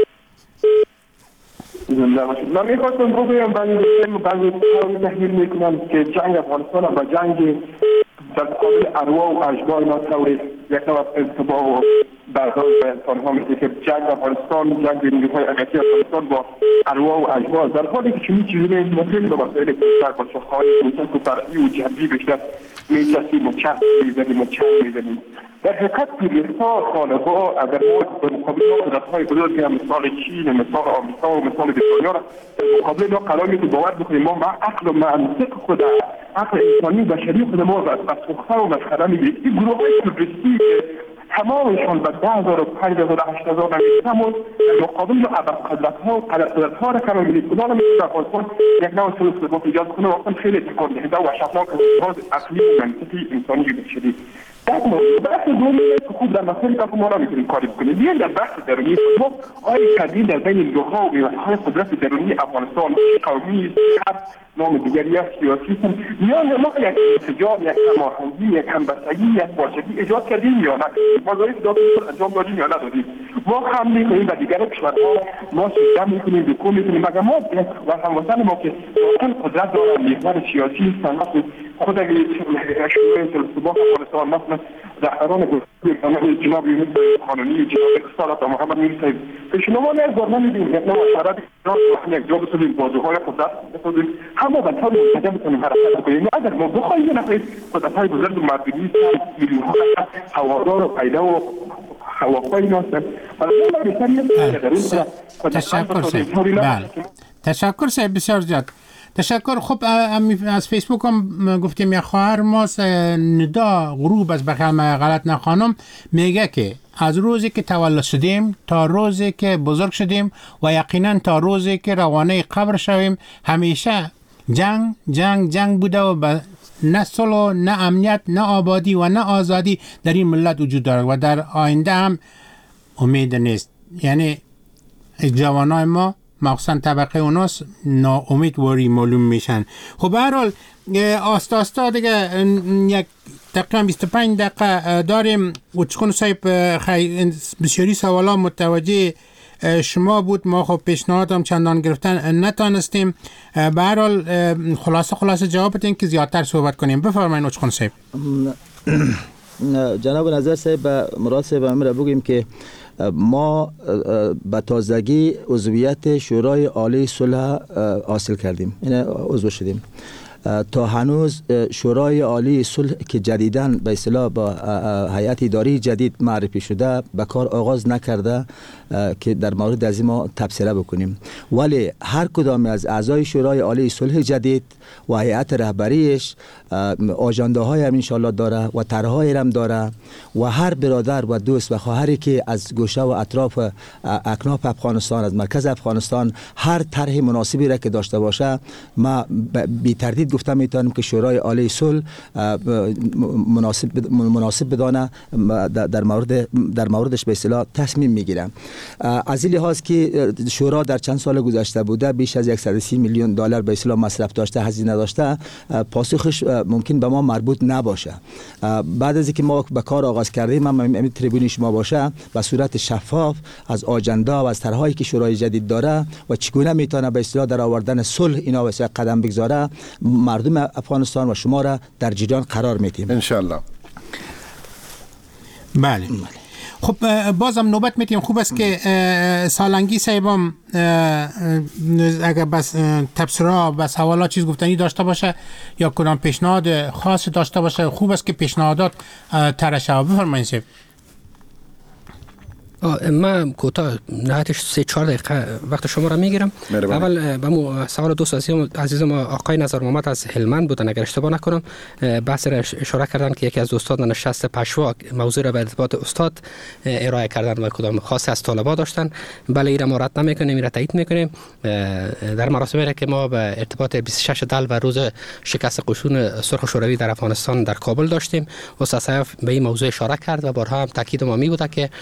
زنده باشید. من میخواستم بگویم بعضی بعضی تحلیل میکنم که جنگ افغانستان با جنگ در مقابل ارواح و اشباح اینا طور یک نوع انتباه و برداشت به انسان ها میشه که جنگ افغانستان جنگ نیروهای امنیتی افغانستان با ارواح و اشباح در حالی که چنین چیزی ممکن به مسائل بیشتر با شخصهای کوچک و فرعی و جنبی بیشتر میچسیم و چسب میزنیم و چند میزنیم. در حقیقت پیرسا طالبا اگر ما به مقابل قدرت‌های بزرگی هم مثال چین، مثال آمریکا و مثال بریتانیا را در مقابل اینا قرار میدیم باور بکنیم ما مع عقل و منطق خود عقل انسانی بشری خود ما را از سخته و مسخره میگیریم. این گروه‌های تروریستی که تمامشان به ده هزار و پنج هزار و هشت هزار نمی‌رسند در مقابل ابرقدرت‌ها و قدرت‌ها را قرار میدیم. کدام میتونه افغانستان یک نوع سلوک سلوک ایجاد کنه واقعا خیلی تکان دهنده و وحشتناک از عقلی و منطقی انسانی بشری. در مورد بحث دومی که خوب در مسائل که ما را میتونیم کاری بکنیم. بیاین در بحث درونی ما آیا کردیم در بین نیروها و قوت‌های قدرت درونی افغانستان قومی است نام دیگری است سیاسی است یا ما یک انسجام یک هماهنگی یک همبستگی یک باشگی ایجاد کردیم یا نه؟ ما داریم دادیم انجام دادیم یا ندادیم؟ ما هم میکنیم و دیگر کشورها ما سیستم میکنیم دکون میکنیم مگر ما و هموطن ما که واقعا قدرت دارن محور سیاسی صنعت خود اگه شورای ثبات افغانستان مثلا رهبران جناب یونس قانونی جناب استاد محمد میر صاحب پیشنهاد ما نظر نمیدیم یک نوع شرایط یک جا بتونیم بازوهای قدرت بتونیم همه به طور منسجم بتونیم حرکت کنیم. اگر ما بخواهیم نفید قدرت‌های بزرگ و مردمی میلیون‌ها هوادار و پیدا و هواپای ناستن تشکر سید. بله تشکر سید بسیار زیاد. تشکر. خب از فیسبوک هم گفتیم یک خواهر ما ندا غروب از بخیر غلط نخوانم میگه که از روزی که تولد شدیم تا روزی که بزرگ شدیم و یقینا تا روزی که روانه قبر شویم همیشه جنگ جنگ جنگ بوده و به نه صلح نه امنیت نه آبادی و نه آزادی در این ملت وجود دارد و در آینده هم امید نیست. یعنی جوانای ما مخصوصا طبقه اوناس ناامید واری معلوم میشن. خب به هر حال آستا آستا دیگه یک دقیقا بیست و پنج دقیقه داریم. وچکون صاحب بسیاری سوالا متوجه شما بود، ما خب پیشنهادم چندان گرفتن نتانستیم. به هر حال خلاصه خلاصه جواب بدین که زیادتر صحبت کنیم. بفرمایید وچکون صاحب. جناب نظر صاحب، مراد صاحب امر بگیم که ما به تازگی عضویت شورای عالی صلح حاصل کردیم، یعنی عضو شدیم. تا هنوز شورای عالی صلح که جدیداً به اصطلاح با هیئت اداری جدید معرفی شده به کار آغاز نکرده که در مورد از این ما تبصره بکنیم، ولی هر کدام از اعضای شورای عالی صلح جدید و هیئت رهبریش آژانده های هم انشالله داره و طرح‌های هم داره و هر برادر و دوست و خواهری که از گوشه و اطراف اکناف افغانستان، از مرکز افغانستان هر طرح مناسبی را که داشته باشه، ما بی تردید گفتم میتونم که شورای عالی صلح مناسب مناسب بدانه در مورد در موردش به اصطلاح تصمیم میگیره. از این لحاظ که شورا در چند سال گذشته بوده بیش از صد و سی میلیون دلار به اصطلاح مصرف داشته، هزینه داشته، پاسخش ممکن به ما مربوط نباشه. بعد از اینکه ما به کار آغاز کردیم، ما همین تریبون شما باشه به صورت شفاف از آجنده و از طرح‌هایی که شورای جدید داره و چگونه میتونه به اصطلاح در آوردن صلح اینا به قدم بگذاره، مردم افغانستان و شما را در جریان قرار میدیم ان شاء الله. بله. خب بازم نوبت میتیم. خوب است که سالنگی صاحبم اگر بس تبصره و سوالات چیز گفتنی داشته باشه یا کدام پیشنهاد خاص داشته باشه، خوب است که پیشنهادات طرح شود. بفرمایید صاحب. من کوتاه نهایتش سه چهار دقیقه وقت شما را میگیرم. اول به سوال دوست عزیزم آقای نظر محمد از هلمند بودن، اگر اشتباه نکنم، بحث را اشاره کردن که یکی از دوستان نشست پشوا موضوع را به ارتباط استاد ارائه کردن و کدام خاصی از طالبا داشتن. بله، این را ما رد نمیکنیم، این را تایید میکنیم. در مراسمی را که ما به ارتباط بیست و شش دل و روز شکست قشون سرخ شوروی در افغانستان در کابل داشتیم، استاد سیاف به این موضوع اشاره کرد و بارها هم تاکید ما می بوده که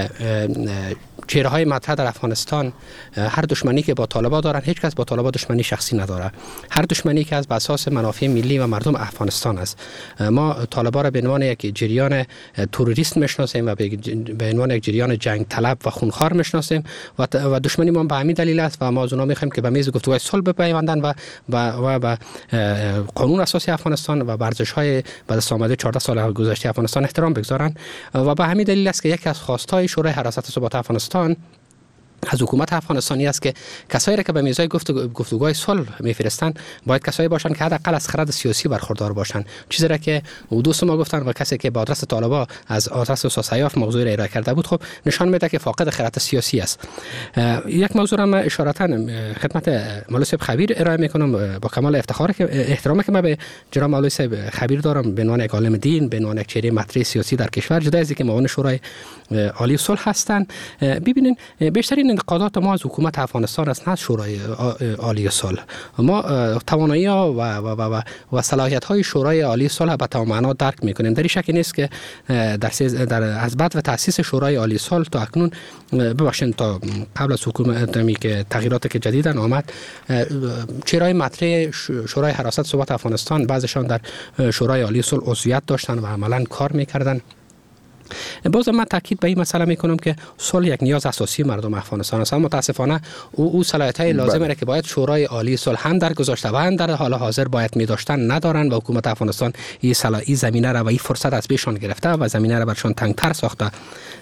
چهره های مطرح در افغانستان هر دشمنی که با طالبان دارن، هیچ کس با طالبان دشمنی شخصی نداره. هر دشمنی که از اساس منافع ملی و مردم افغانستان است. ما طالبان را به عنوان یک جریان تروریست میشناسیم و به عنوان یک جریان جنگ طلب و خونخوار میشناسیم و دشمنی ما به همین دلیل است و ما از اونها میخوایم که به میز گفتگوهای صلح بپیوندن و و و قانون اساسی افغانستان و ارزش های به دست آمده چهارده سال گذشته افغانستان احترام بگذارن و به همین دلیل است که یکی از خواستهای شورای حراست ثبات افغانستان از حکومت افغانستانی است که کسایی را که به میزای گفتگوهای صلح میفرستند باید کسایی باشند که حداقل از خرد سیاسی برخوردار باشند. چیزی را که دوست ما گفتن و کسی که با آدرس طالبان از آدرس استاد سیاف موضوع را ارائه کرده بود، خب نشان میده که فاقد خرد سیاسی است. یک موضوع را من اشارتا خدمت مولوی صاحب خبیر ارائه میکنم با کمال افتخار که احترامی که من به جناب مولوی صاحب خبیر دارم به عنوان یک عالم دین، به عنوان یک چهره مطرح سیاسی در کشور، جدا از اینکه معاون شورای عالی صلح هستند. ببینین بیشترین انتقادات ما از حکومت افغانستان است، نه از شورای عالی صلح. ما توانایی ها و و و و صلاحیت های شورای عالی صلح به تمام معنا درک میکنیم. در این شک نیست که در در از بعد و تاسیس شورای عالی صلح تا اکنون، ببخشید تا قبل از حکومت که تغییراتی که جدیداً آمد، چهره‌های مطرح شورای حراست ثبات افغانستان بعضشان در شورای عالی صلح عضویت داشتن و عملاً کار میکردن. باز من تاکید به این مسئله میکنم که صلح یک نیاز اساسی مردم افغانستان است. متاسفانه او او صلاحیت‌های لازمه را که باید شورای عالی صلح هم در گذاشته و هم در حال حاضر باید می‌داشتن ندارن و حکومت افغانستان این صلاحیت زمینه را و این فرصت از بهشان گرفته و زمینه را برشان تنگ‌تر ساخته.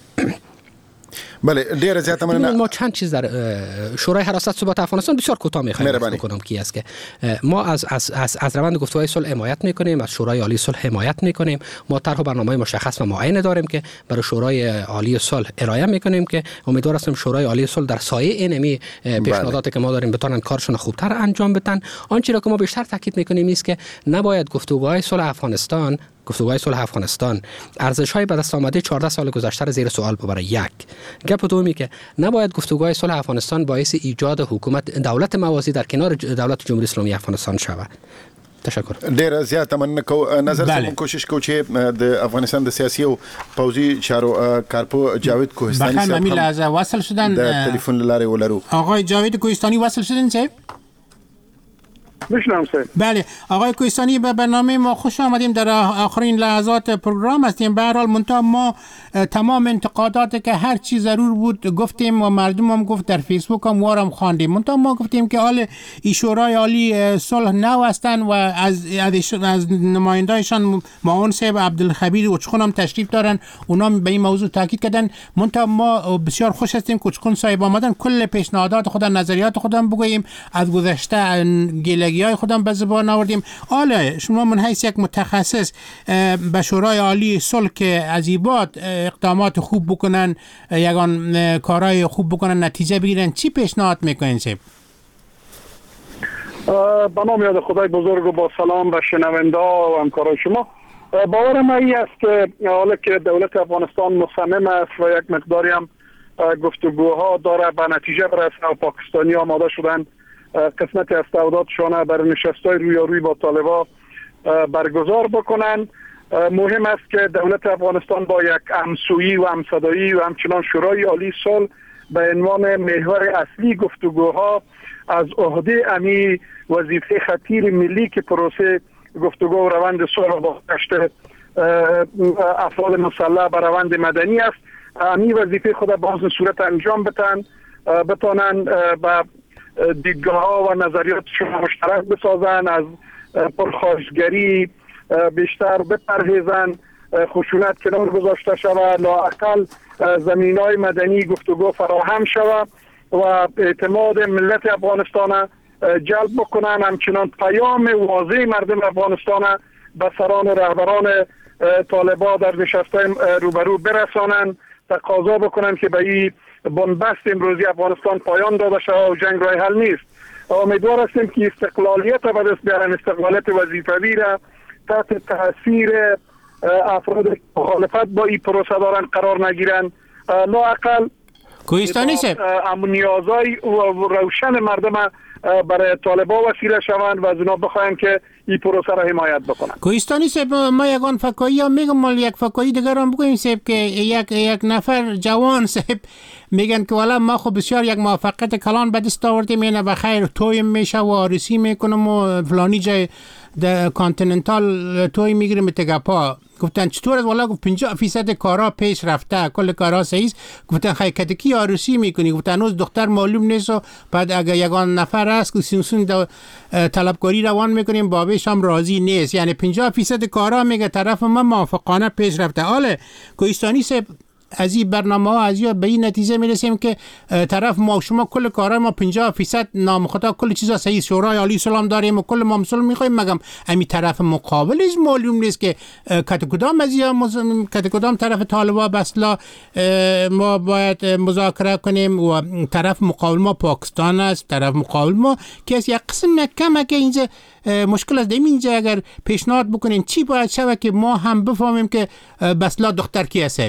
بله، ډیره زیاته مننه. ما چند چیز در شورای حراست ثبات افغانستان بسیار کوتاه می‌خوایم بکنم که است که ما از از از, از روند گفتگوهای صلح حمایت می‌کنیم، از شورای عالی صلح حمایت می‌کنیم. ما طرح و برنامه مشخص و معین داریم که برای شورای عالی صلح ارائه می‌کنیم که امیدوار هستیم شورای عالی صلح در سایه اینمی پیشنهاداتی که ما داریم بتونن کارشون خوبتر انجام بدن. آنچه را که ما بیشتر تاکید می‌کنیم است که نباید گفتگوهای صلح افغانستان گفتگوهای صلح افغانستان ارزش‌های به دست آمده چهارده سال گذشته را زیر سوال ببره. یک گپ دومی که نباید گفتگوهای صلح افغانستان باعث ایجاد حکومت دولت موازی در کنار دولت جمهوری اسلامی افغانستان شود. تشکر. ډیر زیات مننه کو نظر سم کوشش کو چې د افغانستان د سیاسي او پوځي چارو کارپو جاوید کوهستانی صاحب بخیر ممیل از وصل شدن د تلیفون لاره ولرو. آقای جاوید کوهستانی وصل شدن صاحب؟ بشنام سه. بله آقای کوهستانی به برنامه ما خوش آمدیم. در آخرین لحظات پروگرام هستیم. به هر حال منتها ما تمام انتقادات که هر چی ضرور بود گفتیم و مردم هم گفت، در فیسبوک هم وارم خواندیم. منتها ما گفتیم که حال ای شورای عالی صلح نو هستن و از از نمایندایشان معاون صاحب عبدالخبیر اوچخون هم تشریف دارن، اونا به این موضوع تاکید کردن. منتها ما بسیار خوش هستیم که اوچخون صاحب آمدن کل پیشنهادات خود، نظریات خودم بگوییم، از گذشته گلگی های خودم به زبان آوردیم. حالا شما من حیث یک متخصص به شورای عالی صلح که از این بعد اقدامات خوب بکنن، یگان کارهای خوب بکنن، نتیجه بگیرن، چی پیشنهاد میکنین صاحب؟ به نام یاد خدای بزرگ و با سلام به شنونده و همکارای شما. باورم این است که حالا که دولت افغانستان مصمم است و یک مقداری هم گفتگوها داره به نتیجه برسه و پاکستانی آماده شدن قسمتی از تعهداتشان بر نشست‌های رویارویی با طالبان برگزار بکنن. مهم است که دولت افغانستان با یک همسویی و همصدایی و همچنان شورای عالی صلح به عنوان محور اصلی گفتگوها از عهده امی وظیفه خطیر ملی که پروسه گفتگو و روند صلح و بازگشت افراد مسلح به روند مدنی است، امی وظیفه خود به حسن صورت انجام بتن بتانن با دیدگاه ها و نظریاتشون مشترک بسازن، از پرخاشگری بیشتر بپرهیزن، خشونت کنار گذاشته شود، لااقل زمین های مدنی گفتگو فراهم شود و اعتماد ملت افغانستان جلب بکنن. همچنان پیام واضح مردم افغانستان به سران رهبران طالبان در نشست‌های روبرو برسانن، تقاضا بکنن که به این بنبست امروزی افغانستان پایان داده شود و جنگ راه حل نیست. امیدوار هستیم که استقلالیت و به دست بیارن، استقلالیت وظیفوی را تحت تاثیر افراد مخالفت با این پروسه دارن قرار نگیرن. لااقل کوهستانی صاحب نیازهای روشن مردم برای طالبان وسیله شوند و از اونا بخوایم که این پروسه را حمایت بکنن. کوهستانی صاحب ما یگان فکایی ها میگم، مال یک فکایی دیگر هم بگویم صاحب که یک یک نفر جوان صاحب میگن که والا ما خب بسیار یک موفقیت کلان به دست آوردیم، اینه بخیر توی میشه و آرسی میکنم و فلانی جای در کانتیننتال توی میگیریم تگپا. گفتن چطور؟ والا گفت پنجاه فیصد کارا پیش رفته، کل کارا صحیح. گفتن خیلی کدکی آرسی میکنی؟ گفتن هنوز دختر معلوم نیست و بعد اگر یگان نفر است که سینسون طلبکاری روان میکنیم بابیش هم راضی نیست، یعنی پنجاه فیصد کارا میگه طرف ما موافقانه پیش رفته. حالا کوهستانی صاحب از این برنامه ها از به این نتیجه میرسیم که طرف ما شما کل کارهای ما پنجاه فیصد نامخطا کل چیزا صحیح، شورای عالی صلح داریم و کل ما مسلم میخوایم، مگم امی طرف مقابلش معلوم نیست که کت کدام از یا کت کدام طرف طالبان بسلا ما باید مذاکره کنیم و طرف مقابل ما پاکستان است، طرف مقابل ما کسی یک قسم کمه که اینجا مشکل است. اینجا اگر پیشنهاد بکنین چی باید شود که ما هم بفهمیم که بسلا دختر کی است؟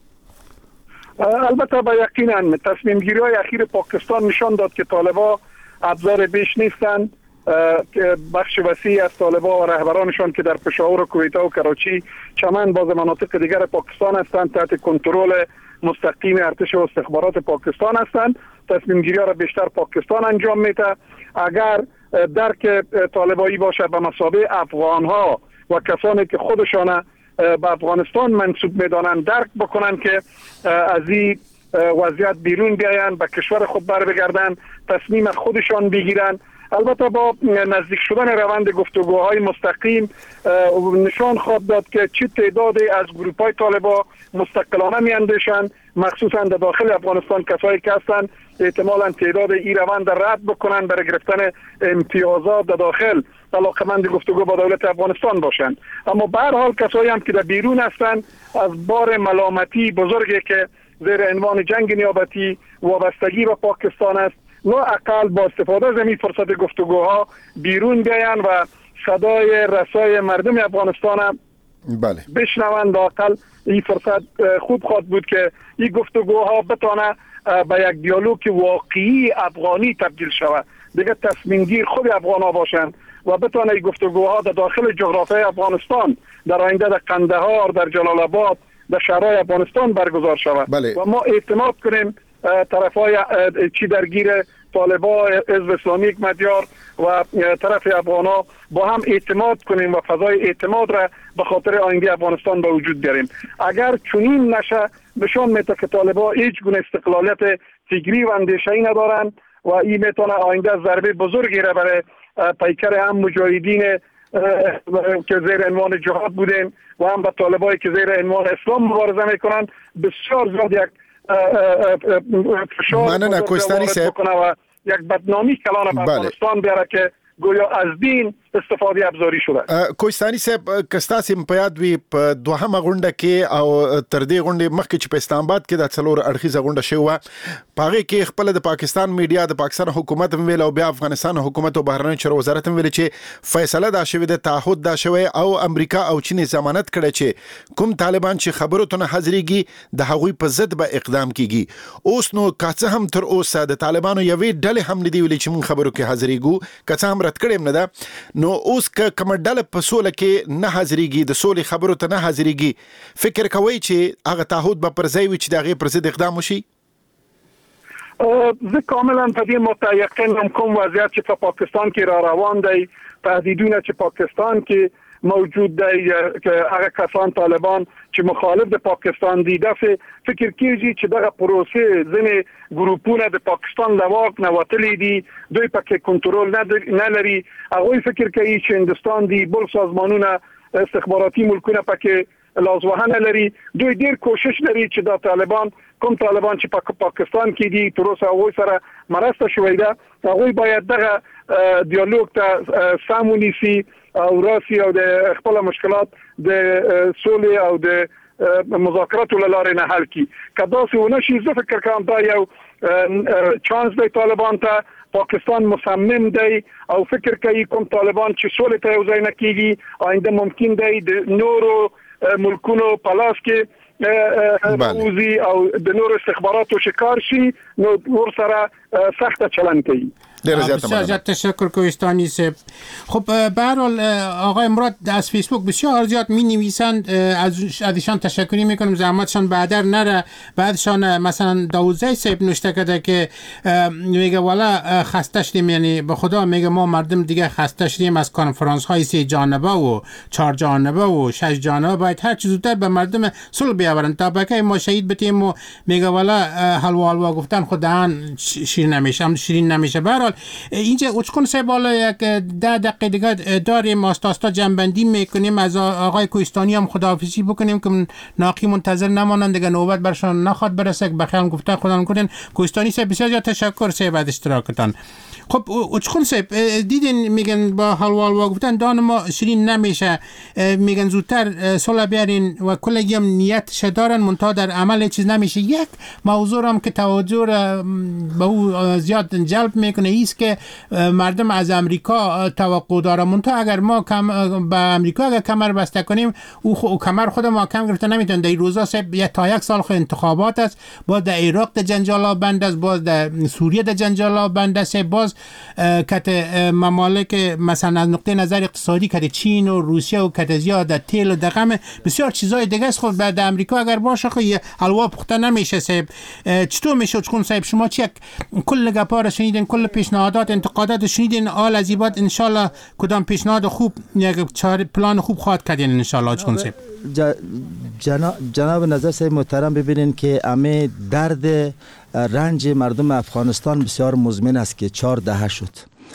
البته با یقینا تصمیم گیری های اخیر پاکستان نشان داد که طالبان ابزار بیش نیستند، که بخش وسیع از طالبان و رهبرانشان که در پشاور و کویته و کراچی چمن باز مناطق دیگر پاکستان هستند تحت کنترل مستقیم ارتش و استخبارات پاکستان هستند. تصمیم گیری ها را بیشتر پاکستان انجام میده. اگر درک طالبایی باشه به مثابه افغان ها و کسانی که خودشان به افغانستان منسوب میدانن درک بکنن که از این وضعیت بیرون بیاین، به کشور خود بر بگردن، تصمیم خودشان بگیرن. البته با نزدیک شدن روند گفتگوهای مستقیم نشان خواهد داد که چه تعدادی از گروه‌های طالبان مستقلانه میاندیشند، مخصوصا در داخل افغانستان کسایی که هستند احتمالاً تعداد این روند رد بکنن برای گرفتن امتیازات در داخل علاقمند گفتگو با دولت افغانستان باشند. اما به هر حال کسایی هم که در بیرون هستند از بار ملامتی بزرگی که زیر عنوان جنگ نیابتی وابستگی به پاکستان است، لااقل با استفاده از این فرصت گفتگوها بیرون بیاین و صدای رسای مردم افغانستان بله بشنوند. لااقل این فرصت خوب خواهد بود که این گفتگوها بتونه به یک دیالوگ واقعی افغانی تبدیل شود. دیگه تصمیم گیر خود افغان ها باشند و بتونه گفتگوها در داخل جغرافیای افغانستان در آینده در قندهار، در جلال آباد، در شهرهای افغانستان برگزار شود. بله. و ما اعتماد کنیم طرفای چی درگیر طالبا، حزب اسلامی مدیار و طرف افغانا با هم اعتماد کنیم و فضای اعتماد را به خاطر آینده افغانستان به وجود بیاریم. اگر چنین نشه نشان میده که طالبا هیچ گونه استقلالیت فکری و اندیشه‌ای ندارند و این میتونه آینده ضربه بزرگی را برای پیکر هم مجاهدین که زیر عنوان جهاد بودیم و هم به طالبایی که زیر عنوان اسلام مبارزه میکنند بسیار زیاد یک فشار بکنه و یک بدنامی کلان به افغانستان بیاره که گویا از دین استفاده ابزاری شده. کوهستاني صاحب کستاسي په یاد وی په دوهمه غونډه کې او تر دې غونډې مخکې چې په اسلام آباد کې د څلور اړخیزه غونډه شوه پاغه کې خپل د پاکستان میډیا د پاکستان حکومت هم ویل او بیا افغانستان حکومت او بهرنی چارو وزارت هم ویل چې فیصله دا شوې د تعهد دا شوی او امریکا او چین ضمانت کړي چې کوم طالبان چې خبرو ته حاضرېږي د هغوی په ضد به اقدام کیږي. اوس نو کاڅه هم تر اوسه د طالبانو یوې ډلې هم ندی ویل چې موږ خبرو کې حاضرېږو، کاڅه هم رد کړي نه ده. نو اوس که کوم ډله په سوله کې نه حاضرېږي، د سولې خبرو ته نه حاضرېږي، فکر کوي چې هغه تعهد به پر ځای وي چې د هغې پر ضد اقدام وشي؟ زه کاملا په دې متیقن یم کوم وضعیت چې په پاکستان کې را روان دی، تهدیدونه چې پاکستان کې موجود دی که هغه کسان طالبان چې مخالف د پاکستان دي دغه فکر کیږي چې دغه پروسه ځنې ګروپونه د پاکستان له واک نه وتلي دي، دوی پکې کنټرول نه لري. هغوی فکر کوي چې هندستان دی، بل سازمانونه استخباراتي ملکونه پکې لازوهنه لري. دوی ډیر کوشش لري چې د طالبان کوم طالبان چې په پاکستان کې دي تر اوسه هغوی سره مرسته شوې ده، هغوی باید دغه دیالوګ ته سم ونیسي او راسي او د خپل مشکلات د سولې او د مذاکراتو لاره نه حل کی. کدا څه ونه شي زه فکر کوم دا یو چانس دی طالبان ته. پاکستان مصمم دی او فکر کوي کوم طالبان چې سولې ته یو ځای نه کیږي آینده ممکن دی د نورو ملکونو پلاس کې اوزي او د نورو استخباراتو شکار شي، نو ور سره سخت چلن کوي. بسیار زیاد تشکر کوهستانی صاحب. خب به هر حال آقای مراد از فیسبوک بسیار زیاد می نویسند، از ازشان تشکری میکنم، زحمتشان بعدر نره. بعدشان مثلا داوزه صاحب نوشته کرده که میگه والا خسته شدیم، یعنی به خدا میگه ما مردم دیگه خسته شدیم از کنفرانس های سه جانبه و چهار جانبه و شش جانبه، باید هر چیز زودتر به مردم صلح بیاورن تا بقیه ما شهید بتیم. و میگه والا حلوا حلوا گفتن خدا شیرین نمیشه، هم شیرین نمیشه. به هر حال اینجا اوچکون صاحب بالا یک ده دقیقه دیگه داریم، آستاستا جنبندی میکنیم. از آقای کوهستانی هم خداحافظی بکنیم که ناقی منتظر نمانند دیگه، نوبت برشان نخواد برسه. بخیر هم گفتن خدا نکنین. کوهستانی صاحب بسیار زیاد تشکر صاحب از اشتراکتان. خب اوچکون صاحب دیدین میگن با حلوا حلوا گفتن دان ما شیرین نمیشه، میگن زودتر صلح بیارین و کلی هم نیتش دارن منتها در عمل چیز نمیشه. یک موضوع هم که توجه به او زیاد جلب میکنه ایست که مردم از امریکا توقع داره، منتها اگر ما کم با امریکا اگر کمر بسته کنیم او خو کمر خود ما کم گرفته نمیتونه. در این روزا صاحب یا تا یک سال خو انتخابات است، باز در عراق در جنجال بند است، باز در سوریه در جنجال بند است، باز کت ممالک مثلا از نقطه نظر اقتصادی کت چین و روسیه و کت زیاد تیل و دغم بسیار چیزای دیگه است. خود بعد امریکا اگر باشه خو حلوا پخته نمیشه. صاحب چطور میشه چون صاحب شما چی کل گپا شنیدین، کل پیشنهادات انتقادات شنیدین، آل از بعد ان شاء الله کدام پیشنهاد خوب یک پلان خوب خواهد کردین ان شاء الله. چون صاحب جناب جناب نظر صاحب محترم ببینین که همه درد رنج مردم افغانستان بسیار مزمن است که چهار دهه شد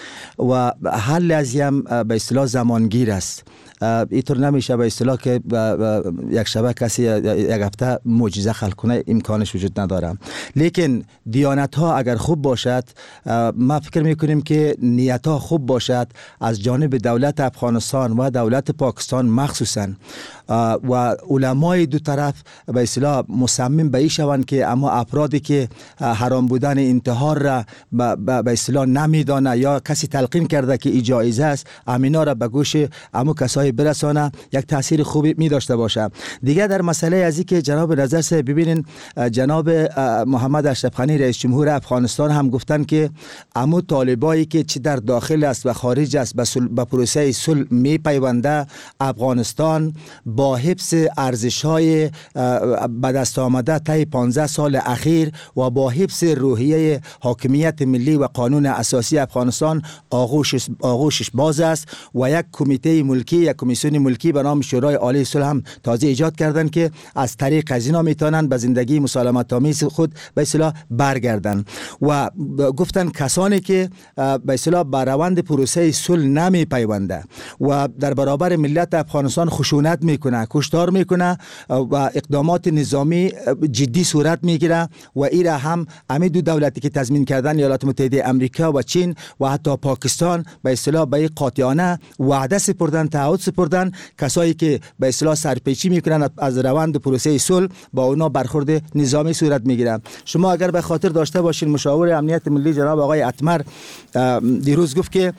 و حل از هم به اصطلاح زمانگیر است. اینطور نمیشه به اصطلاح که یک شبه کسی یک هفته معجزه خلق کنه، امکانش وجود نداره. لیکن دیانت ها اگر خوب باشد، ما فکر میکنیم که نیت ها خوب باشد از جانب دولت افغانستان و دولت پاکستان مخصوصا، و علمای دو طرف به اصطلاح مصمم به این شوند که اما افرادی که حرام بودن انتحار را به اصطلاح نمیدانه یا کسی تلقین کرده که این جایز است، امینا را به گوش امو کسای برسانه، یک تاثیر خوبی می داشته باشه. دیگه در مسئله ازی که جناب نظر سے ببینین، جناب محمد اشرف غنی رئیس جمهور افغانستان هم گفتن که امو طالبایی که چه در داخل است و خارج است به پروسه صلح می پیونده، افغانستان با حفظ ارزش‌های به دست آمده طی پانزده سال اخیر و با حفظ روحیه حاکمیت ملی و قانون اساسی افغانستان آغوشش آغوشش باز است و یک کمیته ملکی، یک کمیسیون ملکی به نام شورای عالی صلح هم تازه ایجاد کردن که از طریق از اینا میتونن به زندگی مسالمت آمیز خود به اصطلاح برگردن و گفتن کسانی که به اصطلاح به روند پروسه صلح نمی پیونده و در برابر ملت افغانستان خشونت میکنه، کشتار میکنه و اقدامات نظامی جدی صورت میگیره و ایرا هم همین دو دولتی که تضمین کردن ایالات متحده آمریکا و چین و حتی پاکستان به اصطلاح به قاطعانه وعده سپردن، تعهد سپردن، کسایی که به اصطلاح سرپیچی میکنن از روند پروسه صلح با اونا برخورد نظامی صورت میگیره. شما اگر به خاطر داشته باشین مشاور امنیت ملی جناب آقای اتمر دیروز گفت که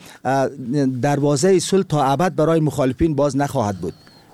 دروازه صلح تا ابد برای مخالفین باز نخواهد بود.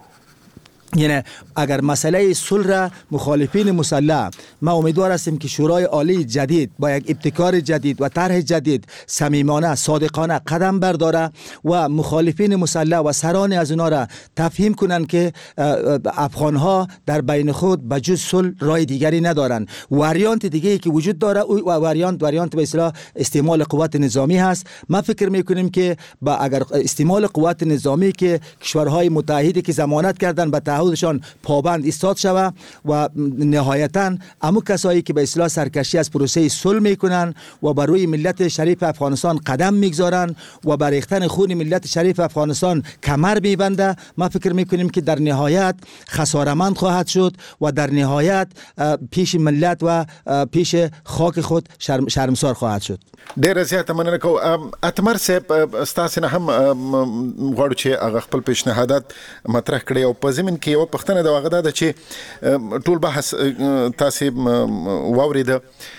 یعنی اگر مسئله صلح را مخالفین مسلح، ما امیدوار هستیم که شورای عالی جدید با یک ابتکار جدید و طرح جدید صمیمانه صادقانه قدم برداره و مخالفین مسلح و سران از اونا را تفهیم کنند که افغان ها در بین خود به جز صلح راه دیگری ندارن. واریانت دیگه که وجود داره و واریانت واریانت به اصطلاح استعمال قوت نظامی هست. ما فکر میکنیم که با اگر استعمال قوت نظامی که کشورهای متحدی که ضمانت کردن به تعهدشان پابند ایستاد شود و نهایتاً امو کسایی که به اصطلاح سرکشی از پروسه صلح میکنن و بر روی ملت شریف افغانستان قدم میگذارن و بر ریختن خون ملت شریف افغانستان کمر میبنده، ما فکر میکنیم که در نهایت خسارمند خواهد شد و در نهایت پیش ملت و پیش خاک خود شرم شرمسار خواهد شد. ډیره زیاته مننه کوم. اتمر صاحب ستاسو نه هم غواړو چې هغه خپل پیشنهادات مطرح کړي او په ضمن کې یو پښتنه د واغدا د چې ټول بحث تاسو واورید،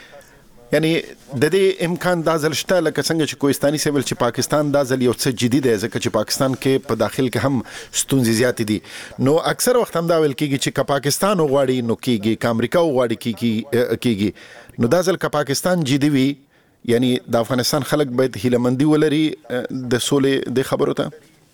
یعنی د دې امکان د ځل شته لکه څنګه چې کوهستاني سیول چې پاکستان د ځل یو څه جدي دی ځکه چې پاکستان کې په داخل کې هم ستونزې زیات دي، نو اکثر وخت هم دا ویل کیږي چې که پاکستان وغواړي نو کیږي، که امریکا وغواړي کیږي کیږي نو دا ځل که پاکستان جدي وي یعنی د افغانستان خلک باید هیله‌مندي ولري د سولې د خبرو ته.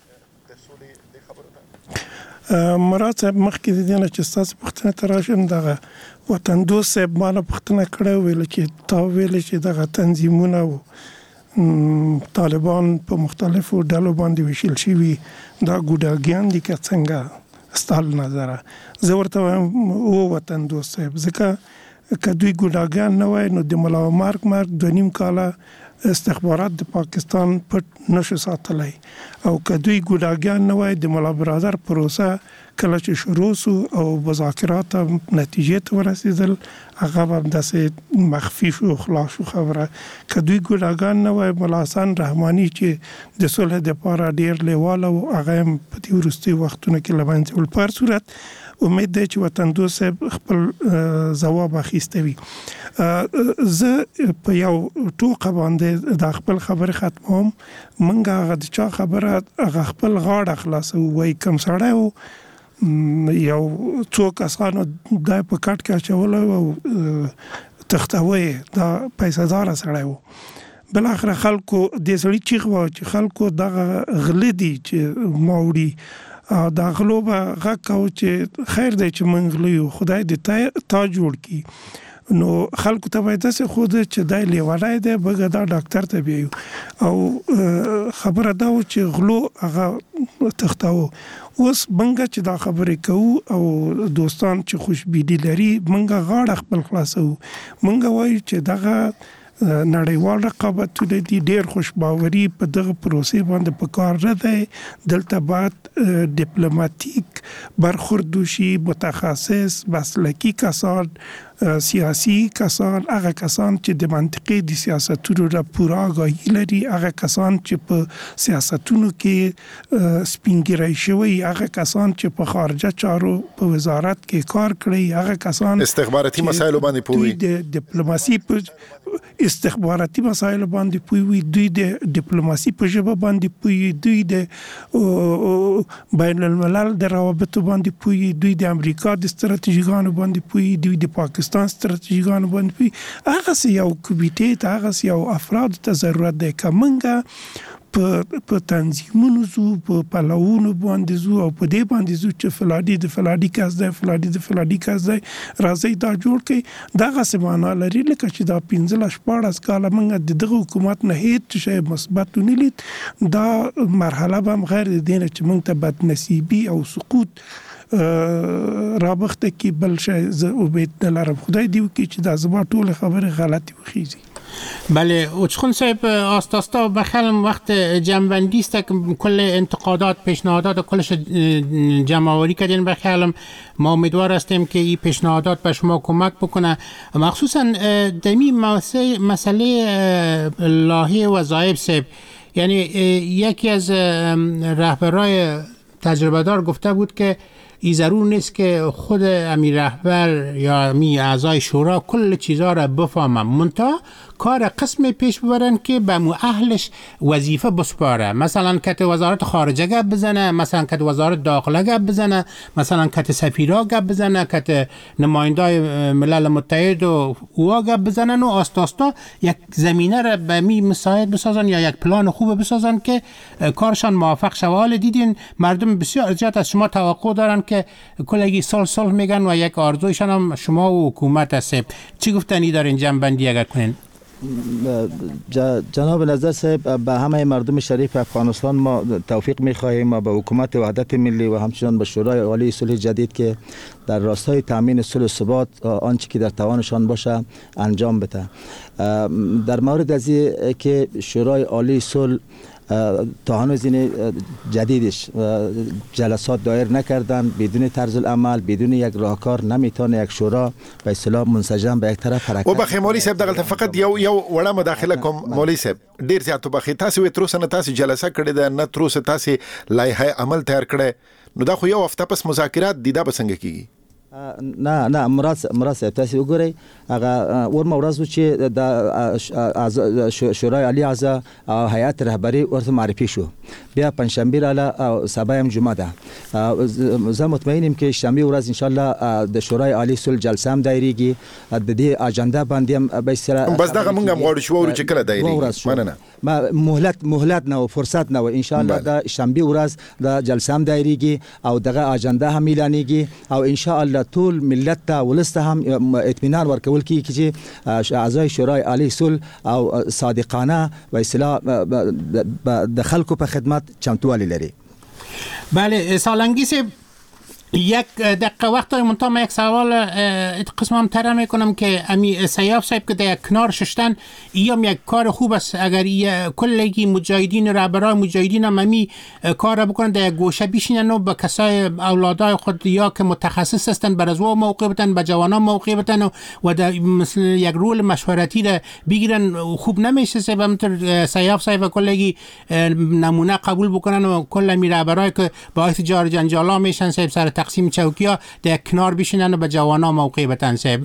مراد صاحب مخکې د دې نه چې تاسو پوښتنه تراشم دغه وطن دوست صاحب ما نه پوښتنه کړې ویل چې تا ویل چې دغه تنظیمونه او طالبان په مختلفو ډلو باندې ویشل شوي دا ګوډاګیان دي که څنګه ستاسو نظر؟ زه ورته وایم او وطن دوست صاحب ځکه که دوی ګوډاګیان نه وای نو د ملا مارک مارک دوه نیم کاله استخبارات د پاکستان پټ نشو ساتلی او که دوی ګوډاګیان نه وای د ملا برادر پروسه کله چې شروع سو او مذاکرات نتیجې ته ورسېدل هغه هم داسې مخفي شو خلاص شو خبره. که دوی ګوډاګان نه وای ملا حسن رحماني چې د صلح دپاره ډېر لیواله و هغه هم په دې وروستي وختونو کې له منځه وړل. په هر صورت امید دی چې وطن دوست صاحب خپل ځواب اخیستی وي. زه په یو ټوقه باندې د خپل خبرې ختموم. موږ هغه د چا خبره هغه خپل غاړه خلاصو وایي کوم سړی و یو څو کسانو دا په کټ کې اچولی او تختوی دا پیسه‌داره سړی و. بالاخره خلکو دې سړي چیغ وه چې خلکو دغه غله دي چې ما وړي دا غلو به غږ کوو چې خیر دی چې موږ غله یو، خدای دې تا جوړ کړي. نو خلکو ته باید داسې ښوده چې دا لیونی دی بګه دا ډاکټر ته بیایو. او خبره دا و چې غلو هغه تختاوه. اوس موږ چې دا خبرې کوو او دوستان چې خوشبیني لري موږ غاړه خپل خلاصوو. موږ وایو چې دغه نړیوال رقابتونه دي ډېر خوشباوري په دغه پروسې باندې په کار نه دی. دلته باید ډیپلوماتیک برخورد وشي، متخصص مسلکي کسان سیاسي کسان، هغه کسان چې د منطقي د سیاستونو را پوره آگاهي لري، هغه کسان چې په سیاستونو کې سپینګیری شوی، هغه کسان چې په خارجه چارو په وزارت کې کار کړی، هغه کسان استخباراتي مسایل باندې پوي، د ډیپلوماسي په استخباراتي مسایل باندې پوي، دوی د ډیپلوماسي په ژبه باندې پوي، دوی د بین الملل د روابطو باندې پوي، دوی د امریکا د ستراتیژیګانو باندې پوي، دوی د پاکستان ستراتیژیګانو باندې پوي. هغه یو کمیټې ته، هغه یو افراد ته ضرورت دی که موږ په په تنظیمونو زو، په پلاونو باندې زو او په دې باندې زو چې فلادي د فلادي کس دی، فلادي د فلادي کس دی، راځي دا جوړ کړي. دغه سمانه لري لکه چې دا پنځلس شپاړس کاله موږ د دغه حکومت نه هیڅ شی مثبت ونه لید. دا مرحله به هم غیر د دې نه چې موږ ته بدنصیبي او سقوط رابخته کې بل شی زه امید نه لرم. خدای دې وکړي چې دا زما ټول خبره غلطی وخیزي. بله اوچخون صاحب آستاستا بخلم وقت جمعبندی است که کل انتقادات پیشنهادات کلش جمع آوری کردین بخلم. ما امیدوار هستیم که این پیشنهادات به شما کمک بکنه، مخصوصا دمی مسئله لایحه وظایف صاحب. یعنی یکی از رهبرای تجربه دار گفته بود که این ضرور نیست که خود امی رهبر یا امی اعضای شورا کل چیزا را بفهمن، منتها کار قسم پیش ببرن که به مو اهلش وظیفه بسپاره. مثلا کت وزارت خارجه گپ بزنه، مثلا کت وزارت داخله گپ بزنه، مثلا کت سفیرا گپ بزنه، کت نمایندای ملل متحد و اوها گپ بزنن و آستاستا یک زمینه را به می مساعد بسازن یا یک پلان خوب بسازن که کارشان موفق شود. حال دیدین مردم بسیار زیاد از شما توقع دارن که کلگی سال سال میگن و یک آرزویشان هم شما و حکومت هست. چی گفتنی دارین جنبندی اگر کنین؟ جناب نظر صاحب، به همه مردم شریف افغانستان ما توفیق می‌خواهیم و به حکومت وحدت ملی و همچنین به شورای عالی صلح جدید که در راستای تامین صلح و ثبات آنچه که در توانشان باشه انجام بده. در مورد از که شورای عالی صلح تا هنوز این جدیدش جلسات دایر نکردن، بدون طرز العمل، بدون یک راهکار نمیتونه یک شورا به اصطلاح منسجم به یک طرف حرکت. و بخیر مولوی صاحب دغه فقط یو یو وړه مداخله کوم مولوی صاحب، ډیر زیات بخیر تاسو تر اوسه نه تاسو جلسه کړې ده، نه تر اوسه تاسو لایحه عمل تیار کړې، نو دا خو یو هفته پس مذاکرات دي، دا به څنګه کیږي؟ نه نه مراد مراد تاسو وګورئ هغه ورمه ورځو چې د شورای عالی اعضا او هیئت رهبری ورته معرفي شو، بیا پنځشنبه را سبا هم جمعه ده. زه مطمئنم که شنبه ورځ ان شاء الله د شورای عالی صلح جلسه هم دایریږي، د دې اجنډا باندې هم به سره بس دغه مونږ هم غواړو چې وورو چې کله دایریږي. مننه. ما مهلت مهلت نه او فرصت نه و ان شاء الله د شنبه ورځ د جلسه هم دایریږي او دغه اجنډا هم اعلانېږي او ان شاء الله ټول ملت ته ولسته هم اطمینان ورکول کیږي چې اعضای شورای عالی صلح او صادقانه و اصلاح د خلکو په خدمت چمتووالی لري. بله سالنگی یک دقیقه وقت داریم، منتها من یک سوال قسم هم تره میکنم که امی سیاف صاحب که در کنار ششتن ایام یک کار خوب است اگر کلگی مجاهدین رهبرای مجاهدین هم امی کار بکنن در یک گوشه بیشینن و به کسای اولادای خود یا که متخصص هستن بر از او موقع بتن، به جوانان موقع بتن و در مثل یک رول مشورتی را بگیرن. خوب نمیشه سبب سیاف صاحب کلگی نمونه قبول بکنن و کل امی رهبرای که باعث جار جنجالا میشن صاحب سر تقسیم چوکیا در کنار بشینن و به جوانان موقع بتن. صاحب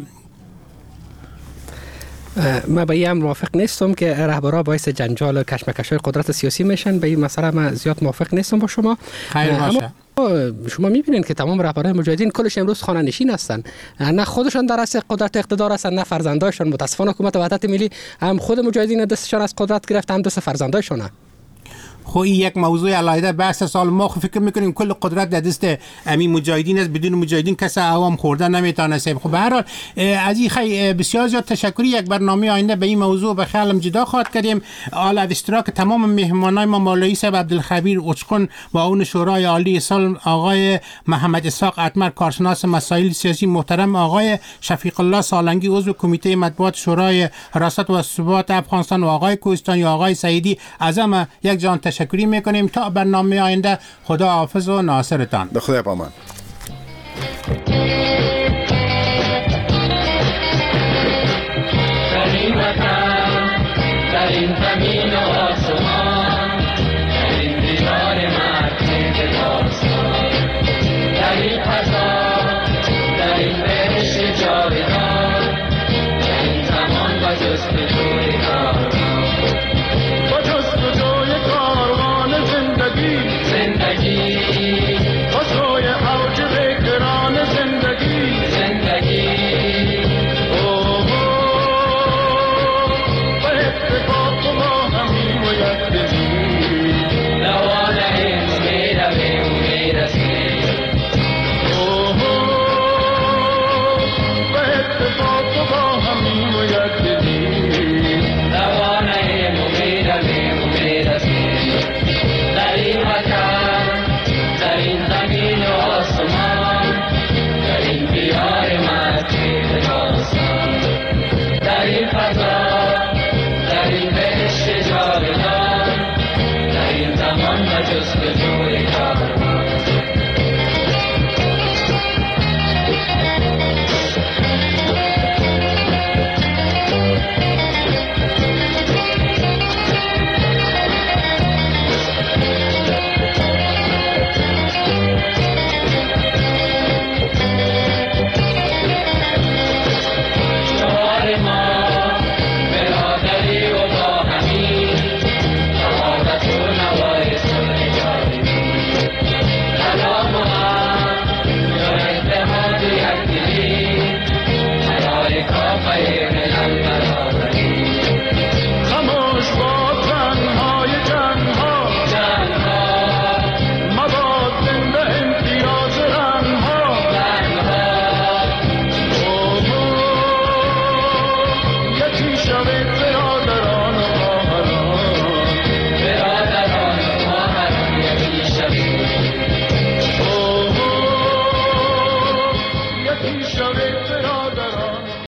ما به این موافق نیستم که رهبرها باعث جنجال و کشمکش‌های قدرت سیاسی میشن. به این مسئله ما زیاد موافق نیستم با شما. خیر باشه. شما میبینید که تمام رهبران مجاهدین کلش امروز خانه نشین هستن، نه خودشان در اصل قدرت اقتدار هستن نه فرزندایشان. متاسفانه حکومت وحدت ملی هم خود مجاهدین دستشان از قدرت گرفت هم دست فرزندایشان. خو این یک موضوع علیحده بحث سال ما فکر میکنیم کل قدرت در دست امی مجاهدین است، بدون مجاهدین کس عوام خوردن نمیتونه. خب به هر حال از این خیلی بسیار زیاد تشکری. یک برنامه آینده به این موضوع به خیالم جدا خواهد کردیم. حالا اشتراک تمام مهمانای ما مولوی صاحب عبدالخبیر اوچخون و اون شورای عالی صلح آقای محمد اسحاق اتمر کارشناس مسائل سیاسی محترم، آقای شفیق الله سالنگی عضو کمیته مطبوعات شورای حراست و ثبات افغانستان و آقای کوهستانی و آقای سعیدی، از همه یک جان تشکری میکنیم. تا برنامه آینده خدا حافظ و ناصرتان. به خدا پامان.